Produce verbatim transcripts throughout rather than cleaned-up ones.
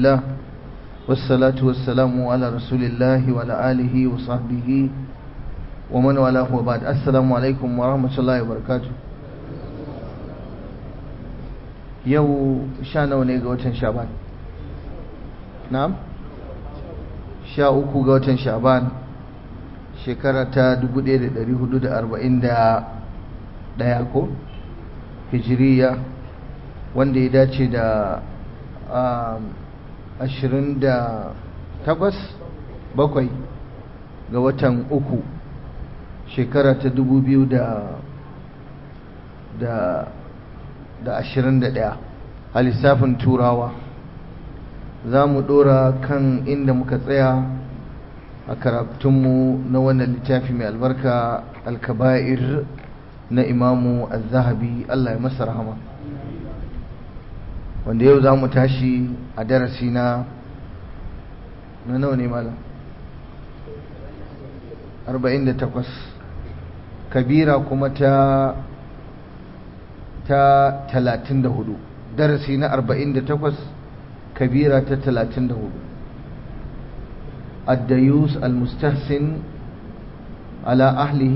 لله والصلاة والسلام على رسول الله وعلى آله وصحبه ومن والاه وبعد. السلام عليكم ورحمة الله وبركاته. yau sha nawa ne ga watan sha'ban? na'am sha uku ga watan sha'ban shekara ta dubu ɗaya da ɗari hudu da arba'in da ɗaya ko hijiriya, wanda ya dace da ashirin da takwas bakwai ga watan uku shekara ta dubu biyu da da da ashirin da ɗaya a lissafin turawa. za mu ɗora kan inda muka tsaya a karatunmu na wannan littafi mai albarka alkaba'ir na imamu az-zahabi, Allah ya masa rahama, wanda yau za mu tashi a darasi na na nawa ne malam? arba'in da takwas, kabira kuma ta ta talatin da hudu, darasi na arba'in da takwas, kabira ta talatin da hudu. الديوس المستحسن على أهله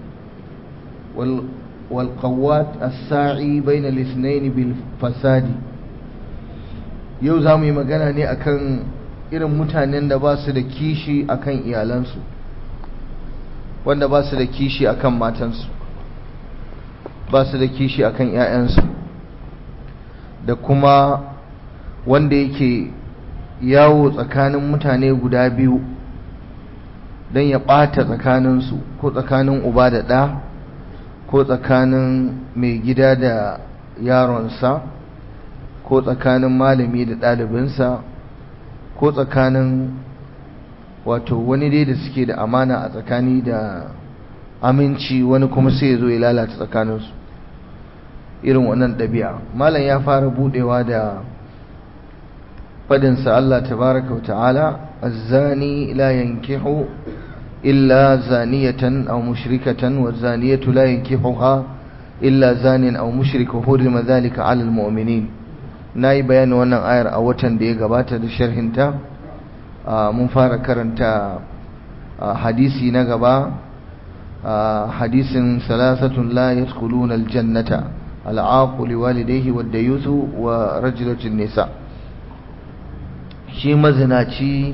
والقوات الساعي بين الاثنين بالفساد. yau za mu yi magana ne akan irin mutanen da ba su da kishi akan iyalansu, wanda ba su da kishi akan matansu, ba su da kishi akan 'ya'yansu, da kuma wanda yake yawo tsakanin mutane guda biyu don ya ɓata tsakaninsu, ko tsakanin uba da ɗa, ko tsakanin mai gida da yaronsa, ko tsakanin malami da ɗalibinsa, ko tsakanin wato wani dai da suke da amana a tsakani da aminci, wani kuma sai ya zo ya lalata tsakaninsu. irin wannan ɗabi'a malam ya fara budewa da fadinsa Allah tabaraka wa ta'ala, az-zani la yankihu illa zaniyatan aw mushrikatan waz-zaniyatu la yankihuha illa zanin aw mushrik hurima dhalika 'ala al-mu'minin. nayi bayani wannan ayar a watan da ya gabata da sharhinta. mun fara karanta hadisi na gaba, hadisin salasatun la yadkhuluna al-jannata al'aqu liwalidayhi wad-dayusu wa rajulatin nisa. shi mazinaci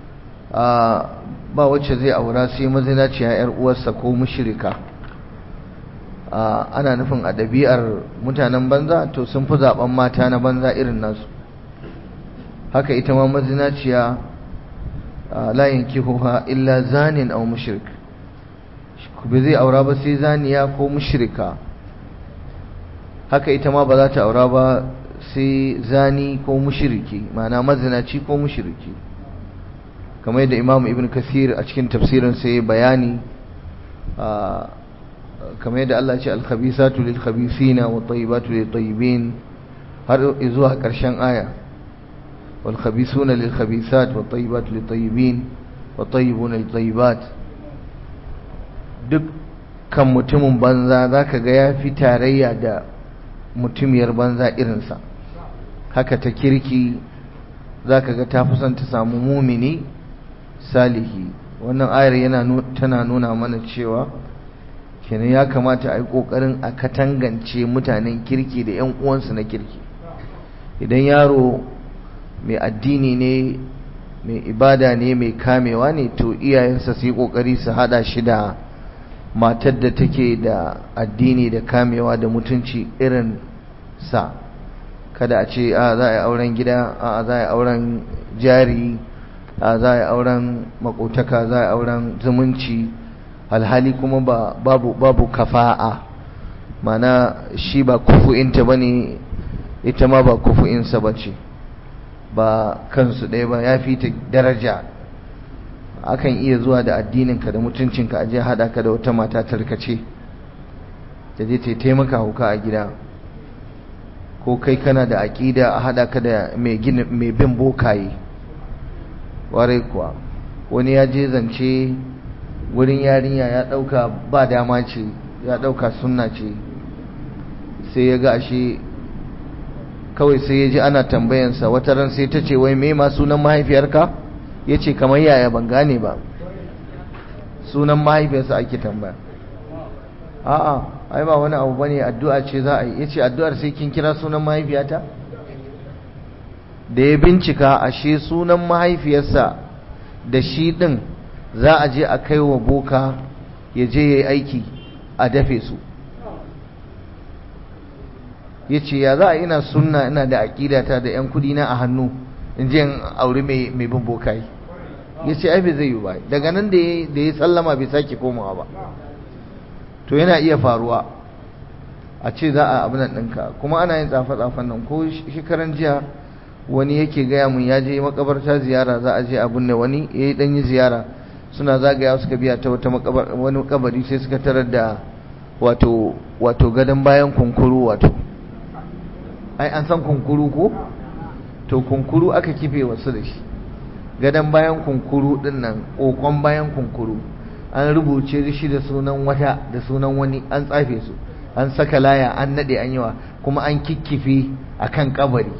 ba wacce zai aura sai mazinaci ya yar uwarsa ko mushrika. ana nufin a ɗabi'ar mutanen banza to sun fi zaben mata na banza irin nasu. haka ita ma mazinaciya la yankihuha illa zanin aw mushrik, bai zai aura ba sai zaniya ko mushrika. haka ita ma ba za ta aura ba sai zani ko mushriki, ma'ana mazinaci ko mushriki, kamar yadda Imam Ibn Kathir a cikin tafsirin sai bayani, kamar yadda Allah ya ce al-khabisatu lil-khabisina wat-tayyibatu lit-tayyibin har zuwa ƙarshen aya, wal-khabisuna lil-khabisat wat-tayyibatu lit-tayyibin wat-tayyibuna lit-tayyibat. duk kan mutumin banza zaka ga ya fi tarayya da mutumiyar banza irinsa. haka ta kirki zaka ga ta fi son ta samu mumini salihi. wannan ayar yana tana nuna mana cewa kenan ya kamata a yi ƙoƙarin a katangance mutanen kirki da 'yan uwansu na kirki. idan yaro mai addini ne, mai ibada ne, mai kamewa ne, to iyayensa su yi ƙoƙari su haɗa shi da matar da take da addini da kamewa da mutunci irin sa. kada a ce a za a yi auren gida, a za a yi auren jari, a za a yi auren makotaka, za a yi auren zumunci, alhali kuma ba babu babu kafa'a, mana shi ba kufu'inta bane, ita ma ba kufu'insa bace, ba kansu ɗaya ba, ya fi ta daraja. akan iya zuwa da addininka da mutuncinka a je haɗa ka da wata mata tarkace ta je ta taimaka hauka a gida, ko kai kana da aƙida a haɗa ka da mai bin bokaye. warai kuwa wani ya je zance wurin yarinya ya ɗauka ba dama ce, ya ɗauka sunna ce, sai ya ga ashe kawai sai ya ji ana tambayansa wata ran sai ta ce wai me ma sunan mahaifiyarka ya ce kamar yaya ban gane ba sunan mahaifiyarsa ake tambaya a'a ai ba wani abu bane addu'a ce za a yi ya ce addu'ar sai kin kira sunan mahaifiyata da ya bincika ashe sunan mahaifiyarsa da shi din za a je a kai wa boka ya je ya yi aiki a dafe su ya ce ya za a ina sunna ina da aƙidata da 'yan kudina a hannu in je in auri mai bin bokai ya ce ai bai zai yi ba daga nan da ya sallama bai sake komawa ba to yana iya faruwa a ce za a abinan ɗinka kuma ana yin tsafe-tsafen nan ko shekaran jiya wani yake gaya mun ya je makabarta ziyara za a je abin da wani ya yi ɗanyi ziyara suna zagaya suka biya ta wata wani kabari sai suka tarar da wato wato gadon bayan kunkuru wato ai an san kunkuru ko to kunkuru aka kife wasu da shi gadon bayan kunkuru din nan kokon bayan kunkuru an rubuce shi da sunan wata da sunan wani an tsafe su an saka laya an nade an yawa kuma an kikkife akan kabari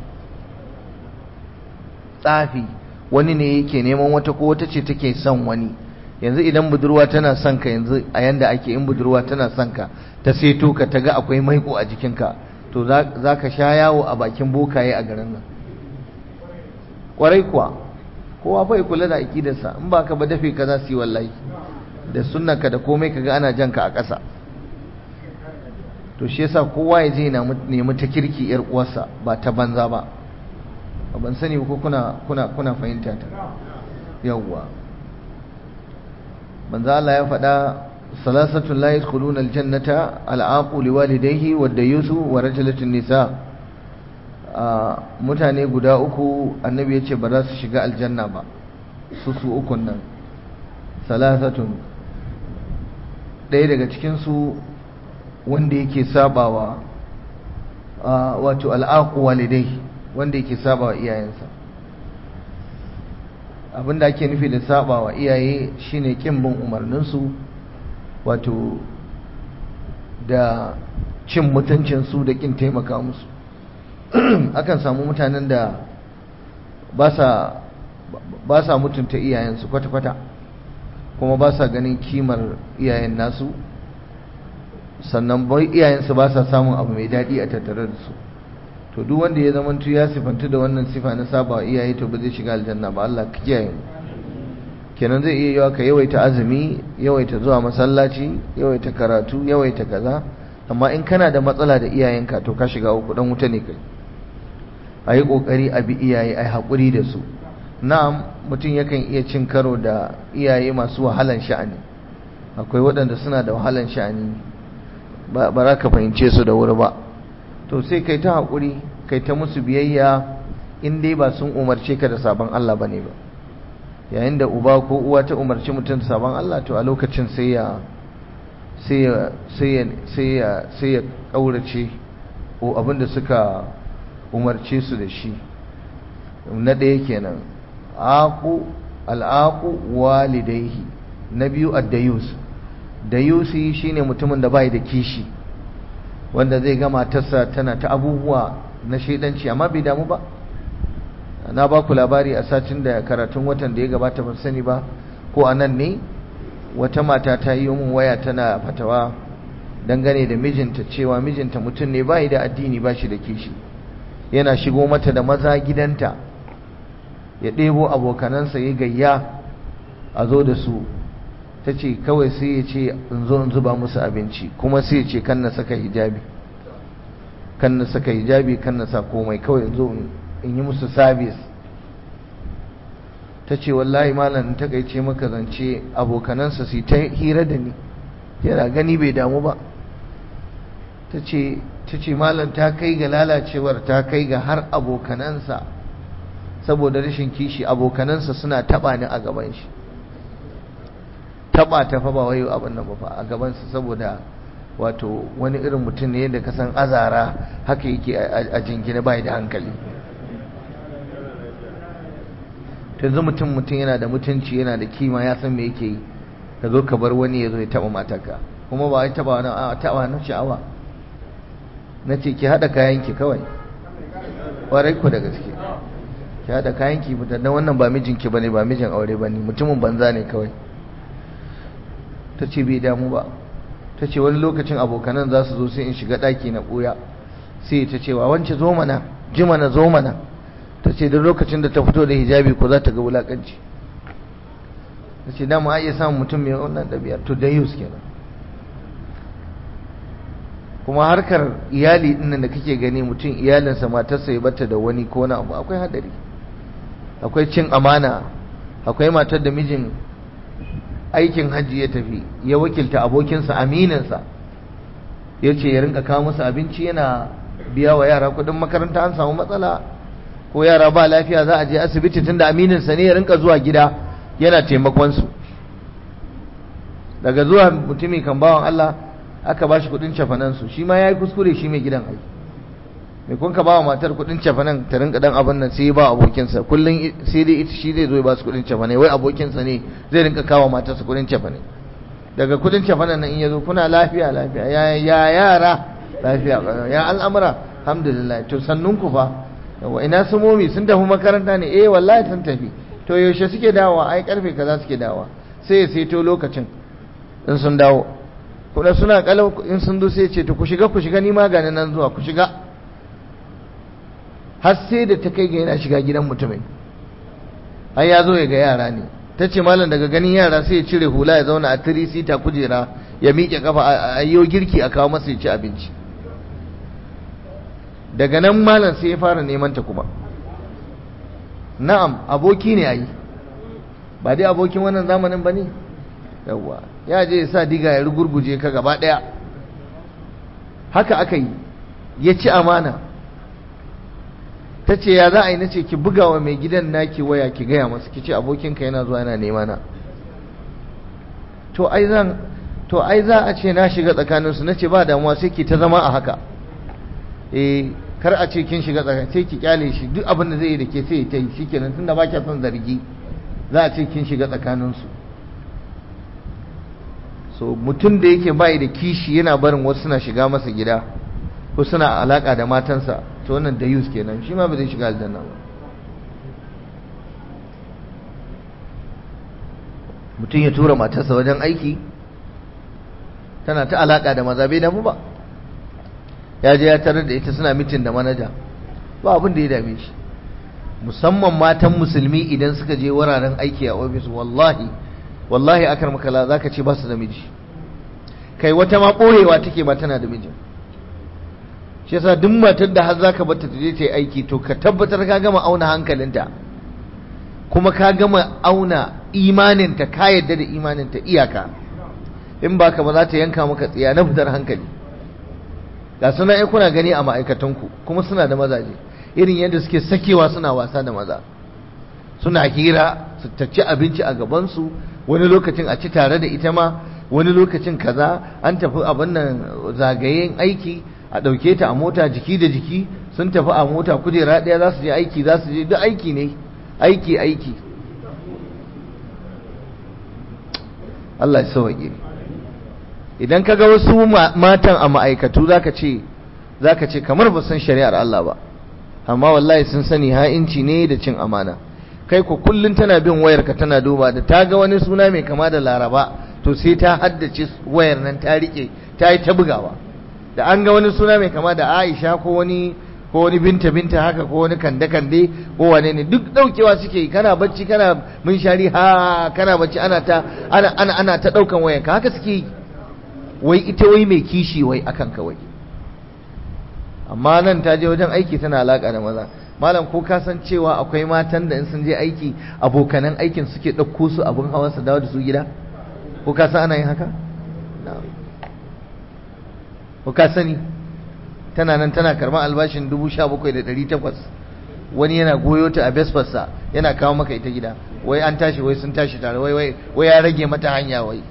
tsafi wani ne yake neman wata ko wata ce take son wani yanzu idan budurwa tana son ka yanzu a yanda ake in budurwa tana son ka ta seto ka ta ga akwai maiko a jikinka to za ka sha yawo a bakin bokaye a garin nan kwarai kuwa kowa fa ya kula da aƙidarsa in ba ka ba dafe ka za su yi wallahi da sunnanka da komai ka ga ana jan ka a ƙasa to shi yasa kowa ya je na nemi ta kirki yar uwarsa ba ta banza ba ban sani ko kuna kuna kuna fahimta ta yawwa manzo Allah ya faɗa salasatu la yadkhuluna aljannata al'aqu liwalidayhi wad-dayusu wa rajulatun nisa mutane guda uku annabi yace ba za su shiga aljanna ba su su ukun nan salasatun ɗaya daga cikin su wanda yake sabawa wato al'aqu walidayhi wanda yake sabawa iyayensa abinda ake nufi da sabawa iyaye shine kin bin umarninsu wato da cin mutuncinsu da kin taimaka musu akan samu mutanen da ba sa mutunta iyayensu kwata-kwata kuma ba sa ganin kimar iyayen nasu sannan bai iyayensu ba sa samun abu mai daɗi a tattare da su to duk wanda ya zamantu ya sifanta da wannan sifa na saba iyaye to ba zai shiga aljanna ba Allah ka kiyaye mu kenan zai iya yawa ka yawaita azumi yawaita zuwa masallaci yawaita karatu yawaita kaza amma in kana da matsala da iyayenka to ka shiga uku dan wuta ne kai ayi kokari a bi iyaye ai hakuri da su na'am mutum yakan iya cin karo da iyaye masu wahalan sha'ani akwai waɗanda suna da wahalan sha'ani ba za ka fahimce su da wuri ba to sai kai ta hakuri kai ta musu biyayya in dai ba sun umarce ka da sabon Allah bane ba yayin da uba ko uwa ta umarci mutum da sabon Allah to a lokacin sai ya sai ya sai ya sai ya sai ya kaurace ko abinda suka umarce su da shi na ɗaya kenan aqu al'aqu walidayhi na biyu ad-dayus dayusi shine mutumin da bai da kishi wanda zai ga matarsa tana ta abubuwa na shedanci amma bai damu ba na ba ku labari a satin da karatun watan da ya gabata ban sani ba ko anan ne wata mata ta yi min waya tana fatawa dangane da mijinta cewa mijinta mutum ne bai da addini ba shi da kishi yana shigo mata da maza gidanta ya ɗebo abokanansa ya gayya a zo da su ta ce kawai sai ya ce in zo in zuba musu abinci kuma sai ya ce kan na saka hijabi kan na saka hijabi kan na sa komai kawai in zo in yi musu sabis ta ce wallahi malam in takaice maka zance abokanansa su ta hira da ni yana gani bai damu ba ta ce ta ce malam ta kai ga lalacewar ta kai ga har abokanansa saboda rashin kishi abokanansa suna taba ni a gaban shi taba ta fa ba wayo abin nan ba fa a gaban sa saboda wato wani irin mutum ne da kasan azara haka yake a jingine bai da hankali yanzu mutum mutum yana da mutunci yana da kima ya san me yake yi ka zo ka bar wani ya zo ya taba matarka kuma ba ya taba wani a taba na sha'awa na ce ki haɗa kayanki kawai kwarai ku da gaske ki hada kayan ki fita dan wannan ba mijinki bane ba mijin aure bane mutumin banza ne kawai tace bai damu ba tace wani lokacin abokanan za su zo sai in shiga daki na boya sai ta cewa wance zo mana ji mana zo mana tace duk lokacin da ta fito da hijabi ko za ta ga wulakanci tace da mu a iya samun mutum mai wannan dabi'a to dai yus kenan kuma harkar iyali din da kake gani mutum iyalinsa matarsa ya bata da wani ko na abu akwai hadari akwai cin amana akwai matar da mijin aikin hajji ya tafi ya wakilta abokinsa amininsa ya ce ya rinka kawo musu abinci yana biya wa yara kudin makaranta an samu matsala ko yara ba lafiya za a je asibiti tunda amininsa ne ya rinka zuwa gida yana taimakonsu daga zuwa mutumi kan bawan Allah aka ba shi kudin cafanansu shi ma ya yi kuskure shi mai gidan aiki mai kun ka ba wa matar kudin cafanan ta rinka dan abin nan sai ya ba abokinsa kullum sai dai ita shi zai zo ya ba su kudin cafanai wai abokinsa ne zai rinka kawo matarsa kudin cafanai daga kudin cafanan nan in ya zo kuna lafiya lafiya ya ya yara lafiya ya al'amura alhamdulillah to sannun ku fa yawa ina su momi sun tafi makaranta ne eh wallahi sun tafi to yaushe suke dawowa ai karfe kaza suke dawowa sai ya saito lokacin in sun dawo kuma suna kalau in sun zo sai ce to ku shiga ku shiga ni magani nan zuwa ku shiga har sai da ta kai ga yana shiga gidan mutumin ai ya zo ya ga yara ne ta ce malam daga ganin yara sai ya cire hula ya zauna a tiri sita kujera ya miƙe kafa a yiwo girki a kawo masa ya ci abinci daga nan malam sai ya fara neman ta kuma na'am aboki ne ai ba dai abokin wannan zamanin ba ne yawwa ya je ya sa diga ya rugurguje ka gaba daya haka aka yi ya ci amana ta ce ya za a yi na ce ki buga wa mai gidan naki waya ki gaya masu ki ce abokinka yana zuwa yana nema na to ai zan to ai za a ce na shiga tsakaninsu na ce ba damuwa sai ki ta zama a haka eh kar a ce kin shiga tsakanin sai ki kyale shi duk abin da zai yi da ke sai ya ta yi shikenan tunda ba kya son zargi za a ce kin shiga tsakaninsu so mutum da yake bai da kishi yana barin wasu suna shiga masa gida ko suna alaka da matansa to wannan da yus kenan shi ma ba zai shiga aljanna ba mutum ya tura matarsa wajen aiki tana ta alaka da maza bai damu ba ya je ya tarar da ita suna mitin da manaja ba abin da ya dame shi musamman matan musulmi idan suka je wuraren aiki a ofis wallahi wallahi akar makala zaka ce ba su da miji kai wata ma borewa take ba tana da miji shi yasa duk matar da har zaka bar ta je ta yi aiki to ka tabbatar ka gama auna hankalinta kuma ka gama auna imaninta ka yadda da imaninta iyaka in baka ba za ta yanka maka tsiya na fitar hankali ga suna ai kuna gani a ma'aikatanku kuma suna da mazaje irin yadda suke sakewa suna wasa da maza suna hira su tacci abinci a gabansu wani lokacin a ci tare da ita ma wani lokacin kaza an tafi abin nan zagayen aiki a ɗauke ta a mota jiki da jiki sun tafi a mota kujera ɗaya za su je aiki za su je duk aiki ne aiki aiki Allah ya sauke idan kaga wasu matan a ma'aikatu zaka ce zaka ce kamar ba san shari'ar Allah ba amma wallahi sun sani ha'inci ne da cin amana kai ko kullun tana bin wayarka tana duba da ta ga wani suna mai kama da Laraba to sai ta haddace wayar nan ta rike ta yi ta bugawa da an ga wani suna mai kama da Aisha ko wani ko wani binta binta haka ko wani kande kande ko wane ne duk daukewa suke yi kana bacci kana mun shari ha kana bacci ana ta ana ana ana ta daukan wayarka haka suke yi wai ita wai mai kishi wai akan ka wai amma nan ta je wajen aiki tana alaka da maza malam ko ka san cewa akwai matan da in sun je aiki abokanan aikin suke ɗauko su abin hawa su dawo da su gida ko ka san ana yin haka ko ka sani tana nan tana karɓar albashin dubu sha bakwai da ɗari takwas wani yana goyo ta a vesparsa yana kawo maka ita gida wai an tashi wai sun tashi tare wai wai wai ya rage mata hanya wai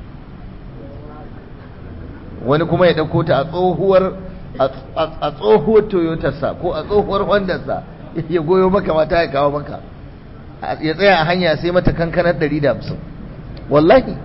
wani kuma ya ɗauko ta a tsohuwar a tsohuwar toyotarsa ko a tsohuwar hondarsa ya goyo maka mata ya kawo maka ya tsaya a hanya sai mata kankanar ɗari da hamsin wallahi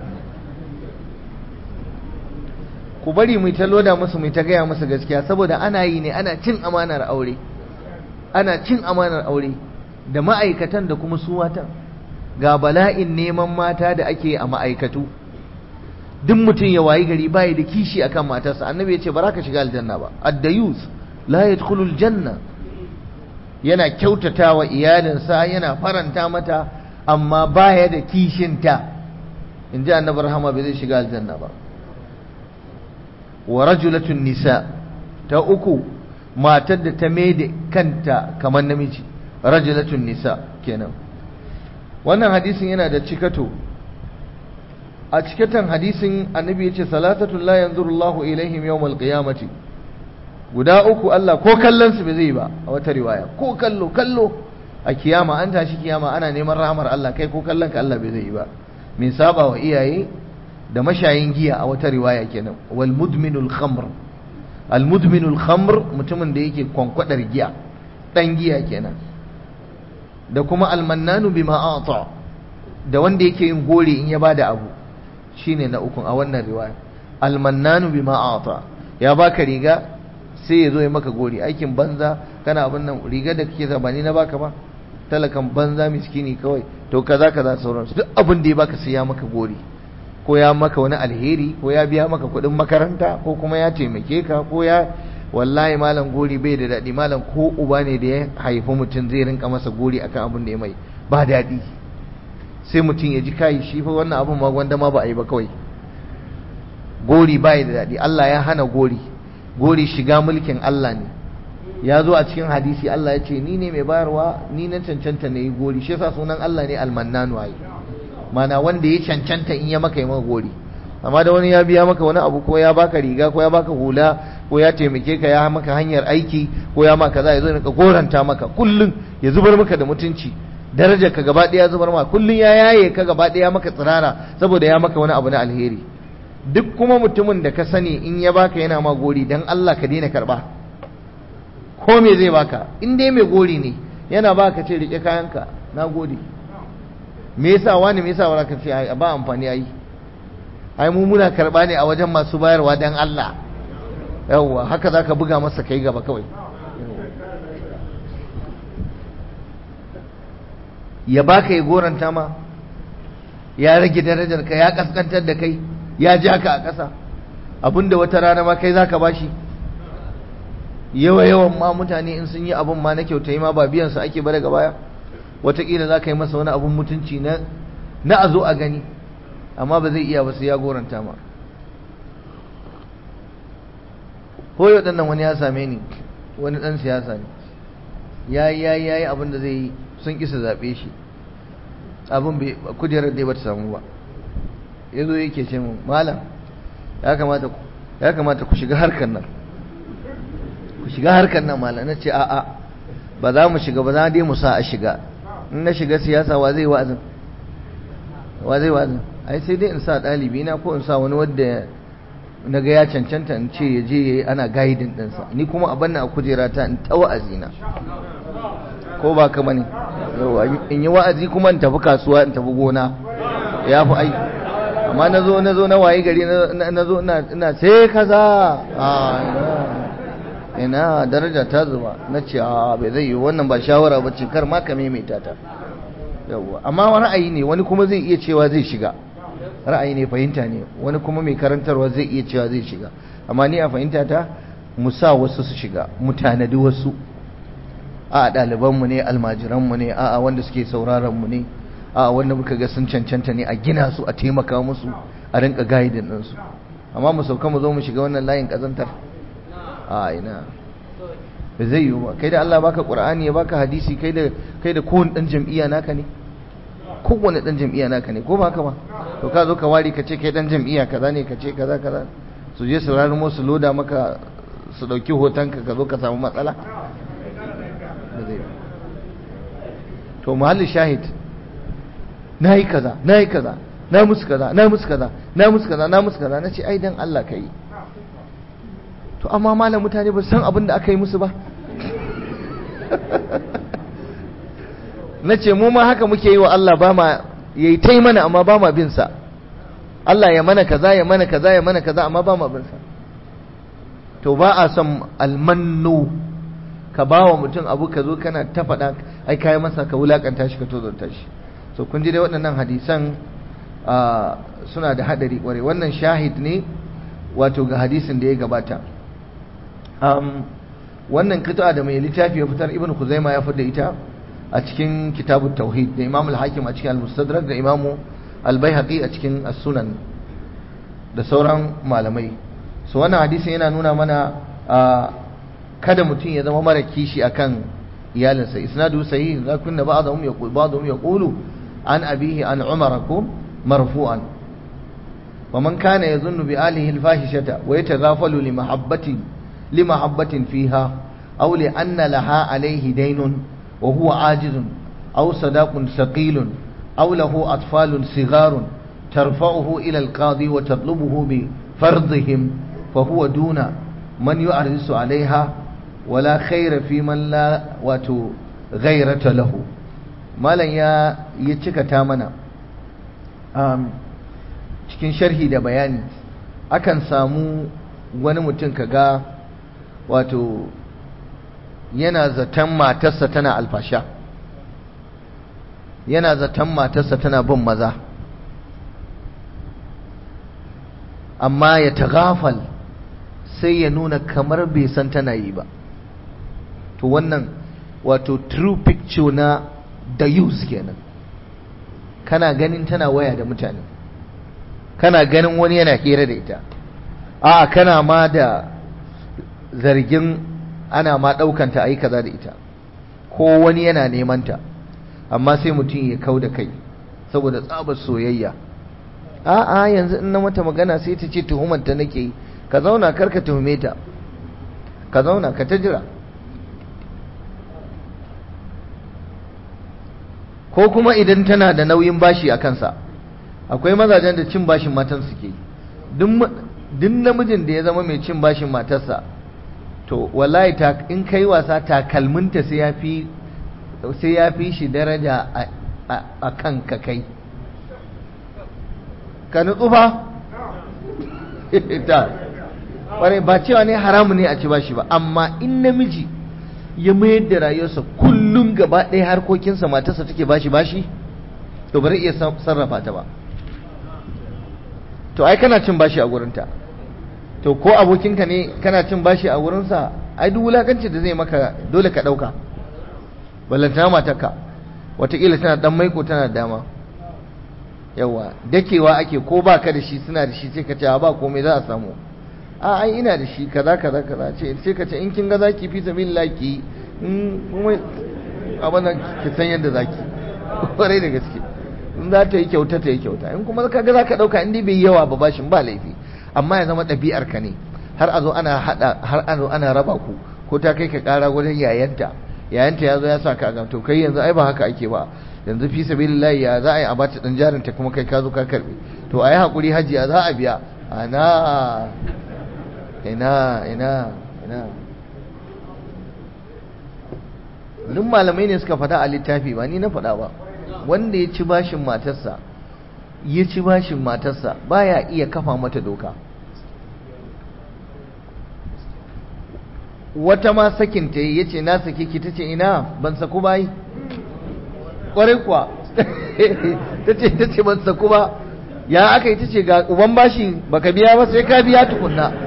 ku bari mu ta loda musu mu ta gaya musu gaskiya saboda ana yi ne ana cin amanar aure ana cin amanar aure da ma'aikatan da kuma su matan. Ga bala'in neman mata da ake a ma'aikatu, duk mutum ya wayi gari bai da kishi akan matarsa. Annabi ya ce ba za ka shiga aljanna ba. Ad-dayus la yadkhulul janna. Yana kyautatawa iyalinsa, yana faranta mata, amma baya da kishinta, in ji annabi rahama, bai zai shiga aljanna ba. Wa rajulatun nisa, ta uku matar da ta maida kanta kamar namiji, rajulatun nisa kenan. Wannan hadisin yana da cikato. A cikatan hadisin annabi ya ce salatatun la yanzuru Allahu ilaihim yawmal qiyamati, guda uku Allah ko kallon su bai zai ba, a wata riwaya ko kallo kallo a kiyama, an tashi kiyama ana neman rahmar Allah, kai ko kallon ka Allah bai zai yi ba. Min saba wa iyaye da mashayin giya, a wata riwaya kenan. Wal mudminul khamr, al mudminul khamr mutumin da yake kwankwadar giya, dan giya kenan. Da kuma al mannanu bima a'ta, da wanda yake yin gori in ya bada abu, shine na ukun a wannan riwaya. Al mannanu bima a'ta, ya baka riga sai ya zo ya maka gori, aikin banza, kana abin nan, rigar da kake zabani na baka ba, talakan banza miskini kawai, to kaza kaza sauransu. Duk abin da ya baka sai ya maka gori, ko ya maka wani alheri, ko ya biya maka kuɗin makaranta, ko kuma ya taimake ka, ko ya wallahi malam gori bai da daɗi malam. Ko uba ne da ya haifi mutum zai rinka masa gori akan abin da ya mai ba daɗi, sai mutum ya ji kai shi fa wannan abin ma gwanda ma ba a yi ba kawai. Gori bai da daɗi, Allah ya hana gori. Gori shiga mulkin Allah ne. Ya zo a cikin hadisi Allah ya ce ni ne mai bayarwa, ni na cancanta ne yi gori. Shi yasa sunan Allah ne almannanu ai, mana wanda ya cancanta in ya maka yi maka gori. Amma da wani ya biya maka wani abu, ko ya baka riga, ko ya baka hula, ko ya taimake ka, ya maka hanyar aiki, ko ya maka za ya zo ka goranta maka kullun, ya zubar maka da mutunci, darajar ka gaba ɗaya zubar maka, kullun ya yaye ka gaba ɗaya maka tsirara saboda ya maka wani abu na alheri. Duk kuma mutumin da ka sani in ya baka yana ma gori, dan Allah ka daina karba. Ko me zai baka, in dai mai gori ne yana baka ce rike kayanka, na gode. Me yasa wani, me yasa wala ka ce ba amfani ai ai mu muna karba ne a wajen masu bayarwa dan Allah. Yawwa haka zaka buga masa kai gaba kawai. Ya baka ya goranta ma, ya rage darajar ka, ya kaskantar da kai, ya ja ka a ƙasa, abinda wata rana ma kai zaka bashi. Yawa yawan ma mutane in sun yi abin ma na kyauta ma ba biyan su ake ba daga baya. Wataƙila za ka yi masa wani abin mutunci na na a zo a gani, amma ba zai iya ba sai ya goranta ma. Koyo ɗan nan wani ya same ni, wani ɗan siyasa ne, ya yi ya yi ya yi abin da zai yi, sun ƙi su zaɓe shi, abin bai kujerar dai ba ta samu ba. Ya zo yake ce mu, malam ya kamata ya kamata ku shiga harkar nan, ku shiga harkar nan malam. Na ce a'a ba za mu shiga ba, za dai mu sa a shiga. In na shiga siyasa wa zai wa'azin, wa zai wa'azin? Ai sai dai in sa ɗalibi na, ko in sa wani wanda na ga ya cancanta in ce ya je ya yi, ana gaidin ɗinsa. Ni kuma a banna a kujera ta in ta wa'azi na, ko ba ka bane? In yi wa'azi kuma in tafi kasuwa, in tafi gona, ya fi ai. Amma na zo na zo na waye gari, na zo ina sai kaza, a ina daraja ta zuba. Na ce a bai zai yi, wannan ba shawara ba ce, kar ma ka maimaita ta. Yawwa, amma wani ra'ayi ne, wani kuma zai iya cewa zai shiga, ra'ayi ne, fahimta ne, wani kuma mai karantarwa zai iya cewa zai shiga. Amma ni a fahimta ta, mu sa wasu su shiga, mu tanadi wasu, a ɗalibanmu ne, almajiranmu ne, a wanda suke sauraronmu ne, a wanda muka ga sun cancanta ne, a gina su, a taimaka musu, a rinka gaidin ɗinsu. Amma mu sauka mu zo mu shiga wannan layin ƙazantar, a ina ba zai yiwu ba. Kai da Allah baka Qur'ani, ya baka hadisi, kai da kai da kowane ɗan jam'iyya naka ne, kowane ɗan jam'iyya naka ne, ko ba haka ba? To ka zo ka wari ka ce kai ɗan jam'iyya kaza ne, ka ce kaza kaza, su je su rarmo su loda maka, su ɗauki hotonka, ka zo ka samu matsala. Ba zai. To muhallin shahid, na yi kaza, na yi kaza, na musu kaza, na musu kaza, na musu kaza, na musu kaza. Na ce ai dan Allah ka yi. To amma malam mutane ba san abin da aka yi musu ba. Na ce mu ma haka muke yi wa Allah, ba ma yayi tai mana amma ba ma bin sa. Allah ya mana kaza, ya mana kaza, ya mana kaza, amma ba ma bin sa. To ba a son almannu, ka bawa mutum abu ka zo kana ta faɗa ai kai masa ka wulakanta shi ka tozarta shi. So kun ji dai waɗannan hadisan suna da hadari kware. Wannan shahid ne wato ga hadisin da ya gabata. um, wannan qita'a da mai littafi ya fitar Ibn Khuzaimah ya fitar ita a cikin kitabut tauhid, da Imam al-Hakim a cikin al-Mustadrak, da Imam al-Baihaqi a cikin as-Sunan, da sauran malamai. So wannan hadisin yana nuna mana kada mutum ya zama mara kishi akan iyalinsa. Isnadu sahih, za kunna ba'dhum yaqul ba'dhum yaqulu an abihi an Umar marfu'an wa man kana yadhunnu bi alihi al-fahishata wa yataghafalu li mahabbati li mahabbatin fiha aw li anna laha alayhi daynun wa huwa ajizun aw sadaqun saqilun aw lahu atfalun sigharun tarfa'uhu ila al-qadi wa tatlubuhu bi fardihim fa huwa duna man yu'arrisu alayha wala khayra fi man la wato ghayrata lahu. malan ya ya cika ta mana um, cikin sharhi da bayani. Akan samu wani mutum kaga wato yana zaton matarsa tana alfasha, yana zaton matarsa tana bin maza, amma ya taghafal sai ya nuna kamar bai san tana yi ba. To wannan wato true picture na da use kenan. Kana ganin tana waya da mutane, kana ganin wani yana hira da ita, a kana ma da zargin ana ma ɗaukanta a yi kaza da ita, ko wani yana neman ta, amma sai mutum ya kau da kai saboda tsabar soyayya. A'a yanzu in na mata magana sai ta ce tuhumar ta nake yi. Ka zauna karka tuhume ta, ka zauna ka ta jira. Ko kuma idan tana da nauyin bashi a kansa, akwai mazajen da cin bashin matan suke. Duk namijin da ya zama mai cin bashin matarsa, to wallahi in kai wasa takalminta sai ya fi sai ya fi shi daraja a kan ka kai. Ka nutsu fa? Ware ba cewa ne haramu ne a ci bashi ba, amma in namiji ya mayar da rayuwarsa kullum gaba ɗaya harkokinsa matarsa take bashi bashi, to bari iya sarrafa ta ba. To ai kana cin bashi a gurinta, to ko abokinka ne kana cin bashi a gurinsa, ai duk wulakanci da zai maka dole ka ɗauka. Ballantana matarka wataƙila tana ɗan maiko, tana da dama, yawa dakewa ake, ko ba ka da shi suna da shi sai ka ce ba komai za a samu. A ai ina da shi kaza kaza kaza ce sai ka ce in kin ga zaki fi sabilillah ki in kuma abin nan ki san yadda zaki kwarai da gaske. In za ta yi kyauta ta yi kyauta, in kuma ka ga zaka dauka in dai bai yawa ba bashin ba laifi, amma ya zama ɗabi'ar ka ne. Har a zo ana hada har a zo ana raba ku, ko ta kai ka kara wajen yayanta, yayanta ya zo ya sa ka ga to kai yanzu ai ba haka ake ba, yanzu fi sabilillah ya za a yi a bata dan jarin ta kuma kai ka zo ka karbe, to ai hakuri hajiya za a biya. Ana ina ina ina duk malamai ne suka faɗa a littafi, ba ni na faɗa ba. Wanda ya ci bashin matarsa ya ci bashin matarsa baya iya kafa mata doka. Wata ma sakin ta yi yace na sake ki, tace ina ban saku bai kwarai kuwa tace tace ban saku ba. Ya aka yi tace ga uban bashi baka biya ba, sai ka biya tukunna.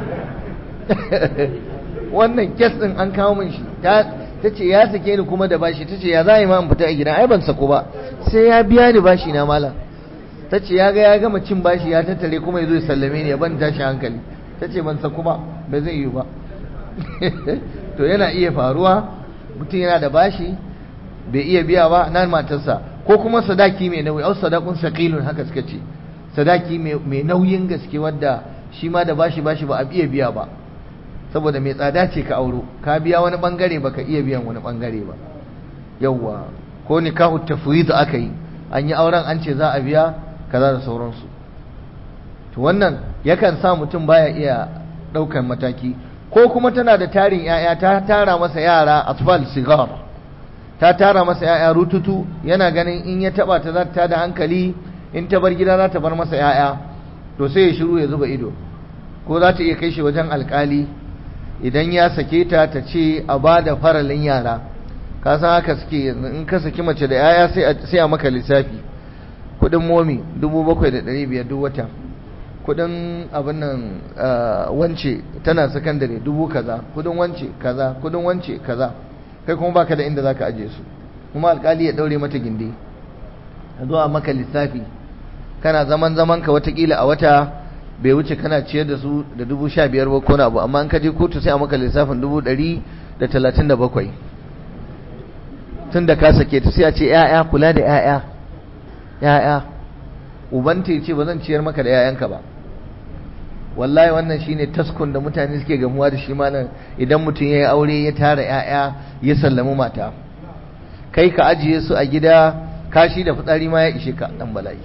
Wannan kes din an kawo min shi, ta ce ya sake ni kuma da bashi. Ta ce ya za yi ma in fita a gida, ai ban sako ba, sai ya biya ni bashi na malam. Ta ce ya ga ya gama cin bashi ya tattare kuma ya zo ya sallame ni ya ban tashi hankali. Ta ce ban sako ba, ba zai yi ba. To yana iya faruwa, mutum yana da bashi bai iya biya ba nan matarsa, ko kuma sadaki mai nauyi, au sadaqun saqilun haka suka ce, sadaki mai nauyin gaske wadda shi ma da bashi bashi ba a iya biya ba, saboda mai tsada ce ka auro, ka biya wani bangare baka iya biyan wani bangare ba. Yawwa, ko nikahu tafwid aka yi, an yi auren an ce za a biya kaza da sauransu. To wannan yakan sa mutum baya iya daukan mataki. Ko kuma tana da tarin yaya, ta tara masa yara asfal sigar, ta tara masa yaya rututu, yana ganin in ya taba ta za ta da hankali, in ta bar gida za ta bar masa yaya, to sai ya shiru ya zuba ido, ko za ta iya kai shi wajen alkali idan ya sake ta ta ce a ba da faralin yara, ka san haka suke yanzu, in ka saki mace da yaya sai a maka lissafi, kudin momi dubu bakwai da ɗari biyar duk wata, kudin abin nan wance tana sakandare dubu kaza, kudin wance kaza, kudin wance kaza, kai kuma baka da inda zaka aje su, kuma alkali ya daure mata gindi a zo a maka lissafi, kana zaman zaman ka watakila a wata bai wuce kana ciyar da su da dubu sha biyar ba ko na abu, amma in ka je kotu sai a maka lissafin dubu ɗari da talatin da bakwai tun da ka sake ta, sai a ce ya'ya, kula da ya'ya ya'ya ubanta ya ce ba zan ciyar maka da ya'yanka ba. Wallahi wannan shine taskun da mutane suke gamuwa da shi malam, idan mutum ya yi aure ya tara ya'ya ya sallami mata, kai ka ajiye su a gida, kashi da fitsari ma ya ishe ka dan bala'i,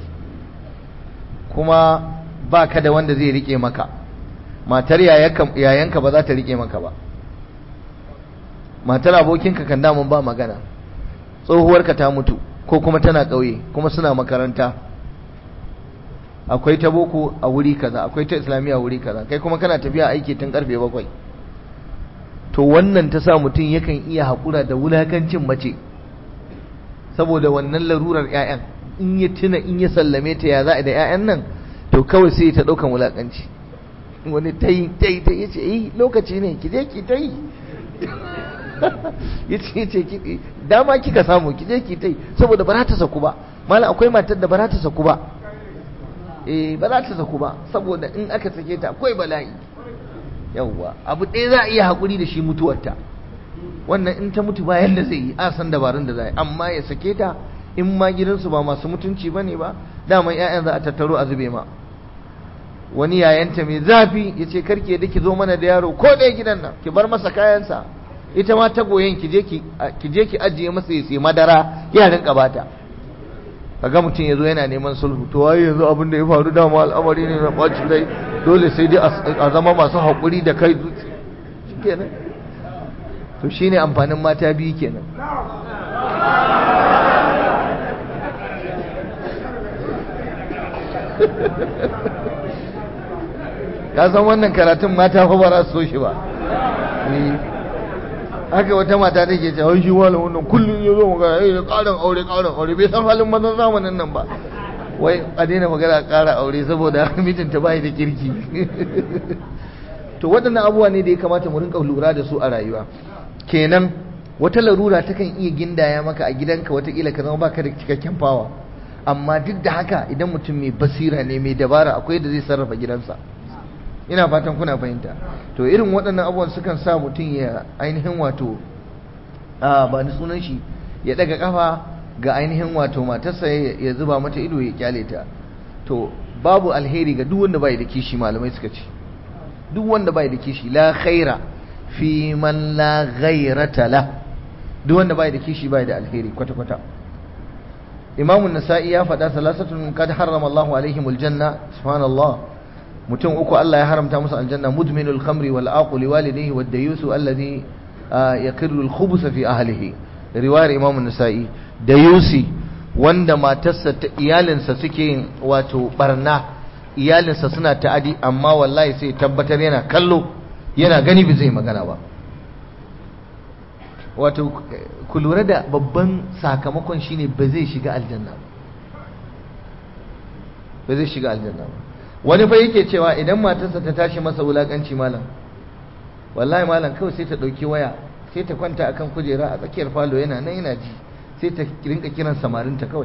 kuma ba ka da wanda zai rike maka, matar yayanka ba za ta rike maka ba, matar abokinka kan damun ba magana, tsohuwarka ta mutu ko kuma tana ƙauye kuma suna makaranta, akwai ta boko a wuri kaza, akwai ta islamiyya a wuri kaza, kai kuma kana tafiya aiki tun karfe bakwai. To wannan ta sa mutum yakan iya haƙura da wulakancin mace saboda wannan larurar ƴaƴan, in ya tuna in ya sallame ta ya za a da ƴaƴan nan, to kawai sai ta ɗaukan wulakanci. Wani ta yi ta yi ta yi ce yi lokaci ne ki je ki ta yi ya ce ki dama kika samu ki je ki ta yi, saboda ba za ta saku ba malam. Akwai matar da ba za ta saku ba, eh ba za ta saku ba, saboda in aka sake ta akwai bala'i. Yawwa abu ɗaya za a iya haƙuri da shi, mutuwarta, wannan in ta mutu bayan da zai yi a san dabarun da za a yi, amma ya sake ta in ma gidansu ba masu mutunci ba ne ba, daman 'ya'yan za a tattaro a zube ma. Wani yayanta mai zafi ya ce karki da ki zo mana da yaro ko ɗaya gidan nan, ki bar masa kayansa, ita ma ta goyen ki je ki ajiye masa ya sai madara ya rinka bata. Kaga mutum ya zo yana neman sulhu, to waye yanzu abin da ya faru dama al'amari ne na ɓaci dai, dole sai dai a zama masu haƙuri da kai zuci kenan. To shine amfanin mata biyu kenan. Ka san wannan karatun mata fa ba za su so shi ba. Haka wata mata take cewa shi wala wannan kullun yazo magana eh ƙarin aure ƙarin aure, bai san halin mazan zamanin nan ba. Wai a daina magana ƙara aure saboda mijinta bai da kirki. To waɗannan abubuwa ne da ya kamata mu rinka lura da su a rayuwa. Kenan wata larura takan iya gindaya maka a gidanka, watakila ka zama baka da cikakken fawa, amma duk da haka idan mutum mai basira ne, mai dabara, akwai da zai sarrafa gidansa. Ina fatan kuna fahimta. To irin waɗannan abubuwan sukan sa mutum ya ainihin wato a ba ni sunan shi ya daga kafa ga ainihin wato matarsa ya zuba mata ido ya kyale ta. To babu alheri ga duk wanda bai da kishi, malamai suka ce duk wanda bai da kishi, la khaira fi man la ghairata la, duk wanda bai da kishi bai da alheri kwata kwata. Imam an-Nasa'i ya faɗa salasatun qad harrama Allahu alaihimul janna, subhanallah, mutum uku Allah ya haramta musu aljanna: mudminul khamri wal aqul walidayhi wad dayusu alladhi yaqirru al khubsa fi ahlihi. Riwayar Imam an-Nasa'i, dayusi wanda matarsa ta iyalinsa suke wato barna, iyalinsa suna ta'adi, amma wallahi sai tabbatar yana kallo yana gani bai zai magana ba. Wato ku lura da babban sakamakon shine ba zai shiga aljanna ba, ba zai shiga aljanna ba. Wani fa yake cewa idan matarsa ta tashi masa wulakanci malam, wallahi malam kawai sai ta dauki waya, sai ta kwanta akan kujera a tsakiyar falo, yana nan yana ji, sai ta rinka kiran samarinta kawai.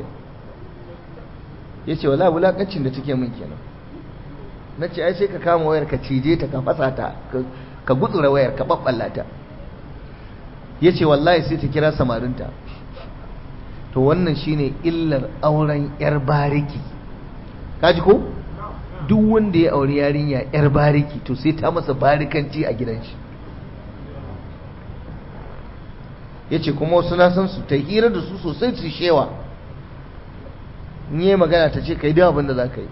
Yace wallahi wulakancin da take min kenan. Nace ai sai ka kama wayar ka cije ta, ka fasa ta, ka gutsura wayar ka babballa ta. Yace wallahi sai ta kira samarinta. To wannan shine illar auren yar bariki. Kaji ko? Duk wanda ya auri yarinya yar bariki to sai ta masa barikanci a gidan shi. Yace kuma wasu na san su ta hira da su sosai su shewa, in yi magana ta ce kai da abin da za ka yi.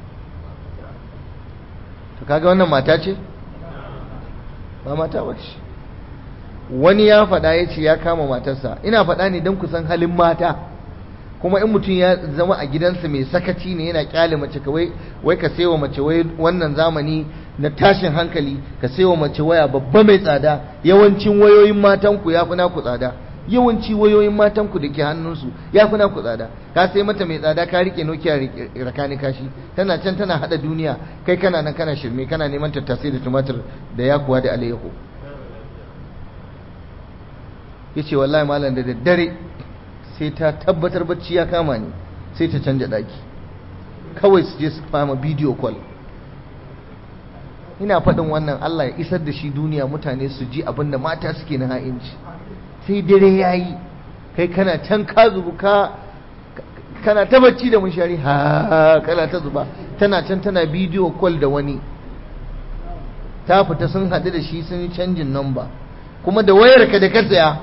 To kaga wannan mata ce? Ba mata ba ce. Wani ya faɗa ya ce ya kama matarsa, ina faɗa ne don kusan halin mata. kuma in mutum ya zama a gidansa mai sakaci ne yana kyale mace kawai wai ka sayo mace wai wannan zamani na tashin hankali ka sayo mace waya babba mai tsada, yawancin wayoyin matanku ya fi naku tsada, yawanci wayoyin matanku da ke hannunsu ya fi naku tsada. Ka sai mata mai tsada ka rike Nokia rakani kashi, tana can tana hada duniya, kai kana nan kana shirme kana neman tattasai da tumatir da yakuwa da alayyahu. Yace wallahi malam da daddare sai ta tabbatar bacci ya kama ni sai ta canja daki kawai su je su fama video call. Ina faɗin wannan Allah ya isar da shi duniya, mutane su ji abinda mata suke na ha'inci. Sai dare yayi kai kana can ka zubu ka kana ta bacci da munshari ha kana ta zuba, tana can tana video call da wani, ta fita sun haɗu da shi sun yi canjin number, kuma da wayarka da ka saya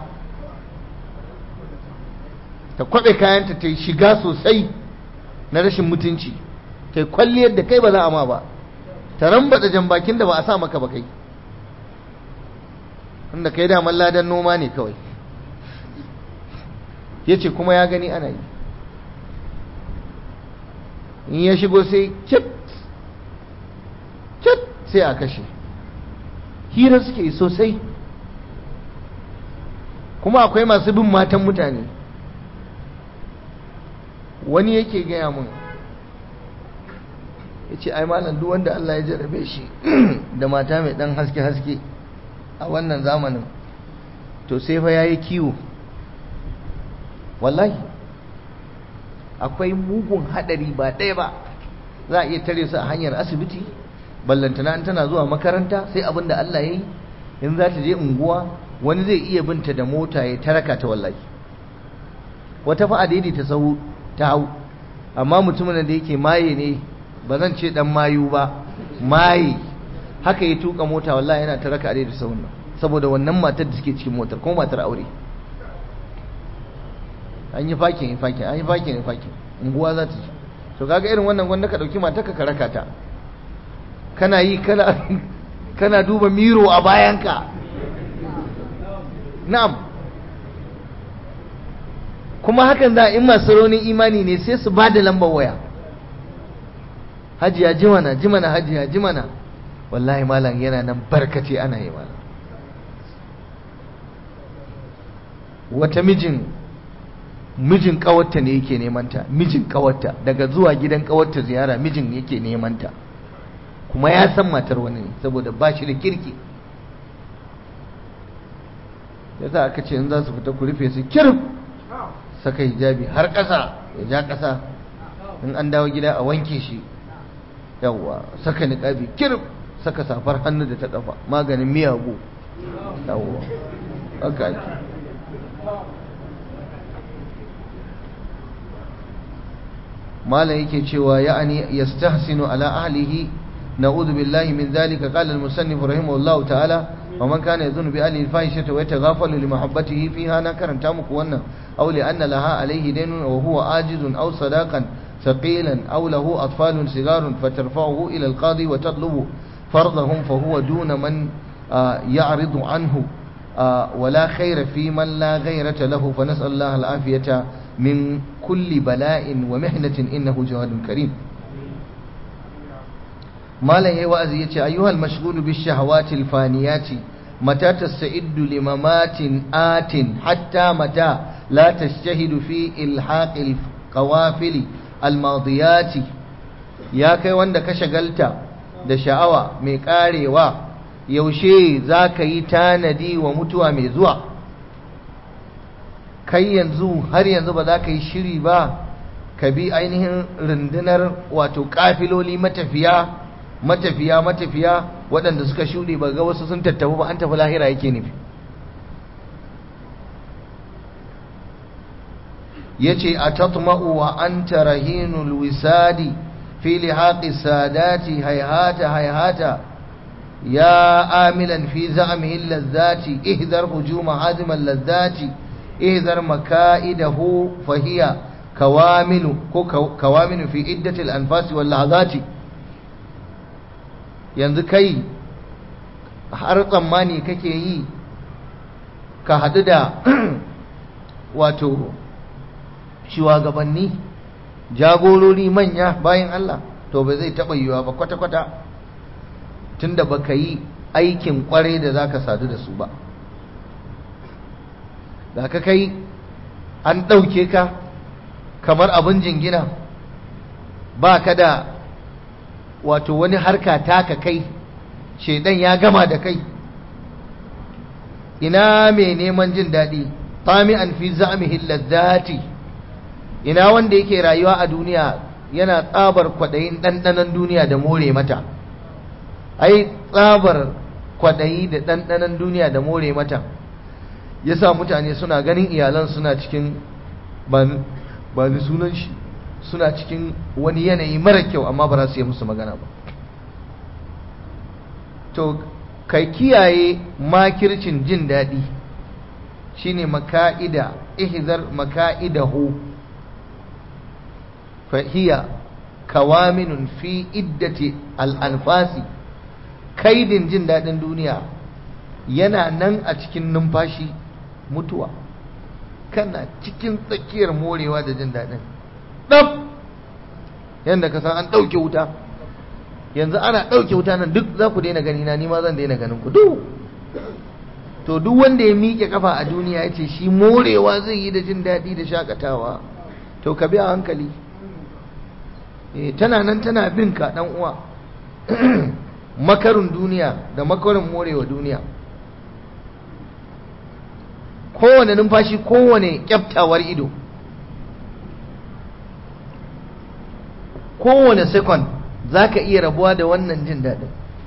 ta kwabe kayanta ta yi shiga sosai na rashin mutunci, ta yi kwalliyar da kai ba za a ma ba, ta rambata jambakin da ba a sa maka ba kai, inda kai daman ladan noma ne kawai. Ya ce kuma ya gani ana yi, in ya shigo sai kip kip sai a kashe, hira suke yi sosai. Kuma akwai masu bin matan mutane. Wani yake gaya mun, ya ce ai malam duk wanda Allah ya jarabe shi da mata mai dan haske-haske a wannan zamanin to sai fa yayi kiwo. Wallahi akwai mugun hadari ba ɗaya ba, za a iya tare su a hanyar asibiti, ballantana in tana zuwa makaranta sai abin da Allah ya yi. In za ta je unguwa wani zai iya binta da mota ya taraka ta wallahi. Wata fa a daidaita sahu ta hau, amma mutumin da yake maye ne, ba zan ce dan mayu ba, maye haka ya tuka mota wallahi yana ta raka da sahun nan saboda wannan matar da suke cikin motar, ko matar aure. An yi fakin fakin an yi fakin fakin unguwa za ta ji. To kaga irin wannan wanda ka dauki matar ka raka ta, kana yi kana kana duba miro a bayanka. Na'am, kuma hakan za in masu raunin imani ne sai su ba da lambar waya, hajiya jimana jimana hajiya jimana. Wallahi malam yana nan barkace ana yi malam. Wata mijin mijin kawarta ne yake neman ta, mijin kawarta daga zuwa gidan kawarta ziyara mijin yake neman ta, kuma ya san matar wani ne saboda ba shi da kirki. Yasa aka ce in za su fita ku rufe su kirf, saka hijabi har ƙasa ya ja ƙasa, in an dawo gida a wanke shi, yawwa saka niqabi kirf, saka safar hannu da ta kafa, maganin miyagu, yawwa haka ake. malam yake cewa ya'ani yastahsinu ala ahlihi na'udhu billahi min dhalika. Qala al-musannif rahimahullahu ta'ala wa man kana yadhunnu bi ahlihi al-fahishata wa yataghafalu li mahabbatihi fiha, na karanta muku wannan, aw li anna laha alayhi daynun wa huwa ajizun aw sadaqan ثقيلا أو له أطفال صغار فترفعه إلى القاضي وتطلب فرضهم فهو دون من يعرض عنه ولا خير في من لا غيرة له، فنسأل الله العافية من كل بلاء ومحنة إنه جواد كريم. ما له وأزية أيها المشغول بالشهوات الفانيات متى تستعد لممات آت حتى متى لا تجتهد في إلحاق القوافل almadiyati. Ya kai wanda ka shagalta da sha'awa mai karewa, yaushe za ka yi tanadi wa mutuwa mai zuwa? Kai yanzu har yanzu ba za ka yi shiri ba ka bi ainihin rundunar wato kafiloli matafiya matafiya matafiya waɗanda suka shuɗe, ba ga wasu sun tattabu ba, an tafi lahira yake nufi. yace atatma'u wa anta rahinul wisadi fi lihaqi sadati hayhata hayhata ya amilan fi za'mihi allazati ihdar hujuma hazima allazati ihdar makaidahu fahiya kawamilu ko kawamilu fi iddati al-anfas wal lahazati. yanzu kai har tsammani kake yi ka hadu da wato shugabanni jagorori manya bayan Allah to ba zai taɓa yiwa ba kwata-kwata tunda baka yi aikin kwarai da zaka sadu da su ba. da ka kai an ɗauke ka kamar abin jingina ba ka da wato wani harka taka kai, shedan ya gama da kai. ina mai neman jin daɗi tami'an fi za'mihi ladzati, ina wanda yake rayuwa a duniya yana tsabar kwaɗayin ɗanɗanon duniya da more mata. ai tsabar kwaɗayi da ɗanɗanon duniya da more mata yasa mutane suna ganin iyalan suna cikin ba ni sunan shi suna cikin wani yanayi mara kyau amma ba za su yi musu magana ba. to kai kiyaye makircin jin daɗi shine maka'ida ihzar maka'idahu fa hiya kawaminun fi iddati al-anfasi. kaidin jin daɗin duniya yana nan a cikin numfashi mutuwa, kana cikin tsakiyar morewa da jin daɗin ɗab yadda ka san an ɗauke wuta. yanzu ana ɗauke wuta nan duk za ku daina gani na, ni ma zan daina ganin ku duk. to duk wanda ya miƙe kafa a duniya ya ce shi morewa zai yi da jin daɗi da shakatawa, to ka bi a hankali. e, tana nan tana bin ka ɗan uwa makarin duniya da makarin morewa duniya. kowane numfashi, kowane kyaftawar ido, kowane sekon za ka iya rabuwa da wannan jin daɗin.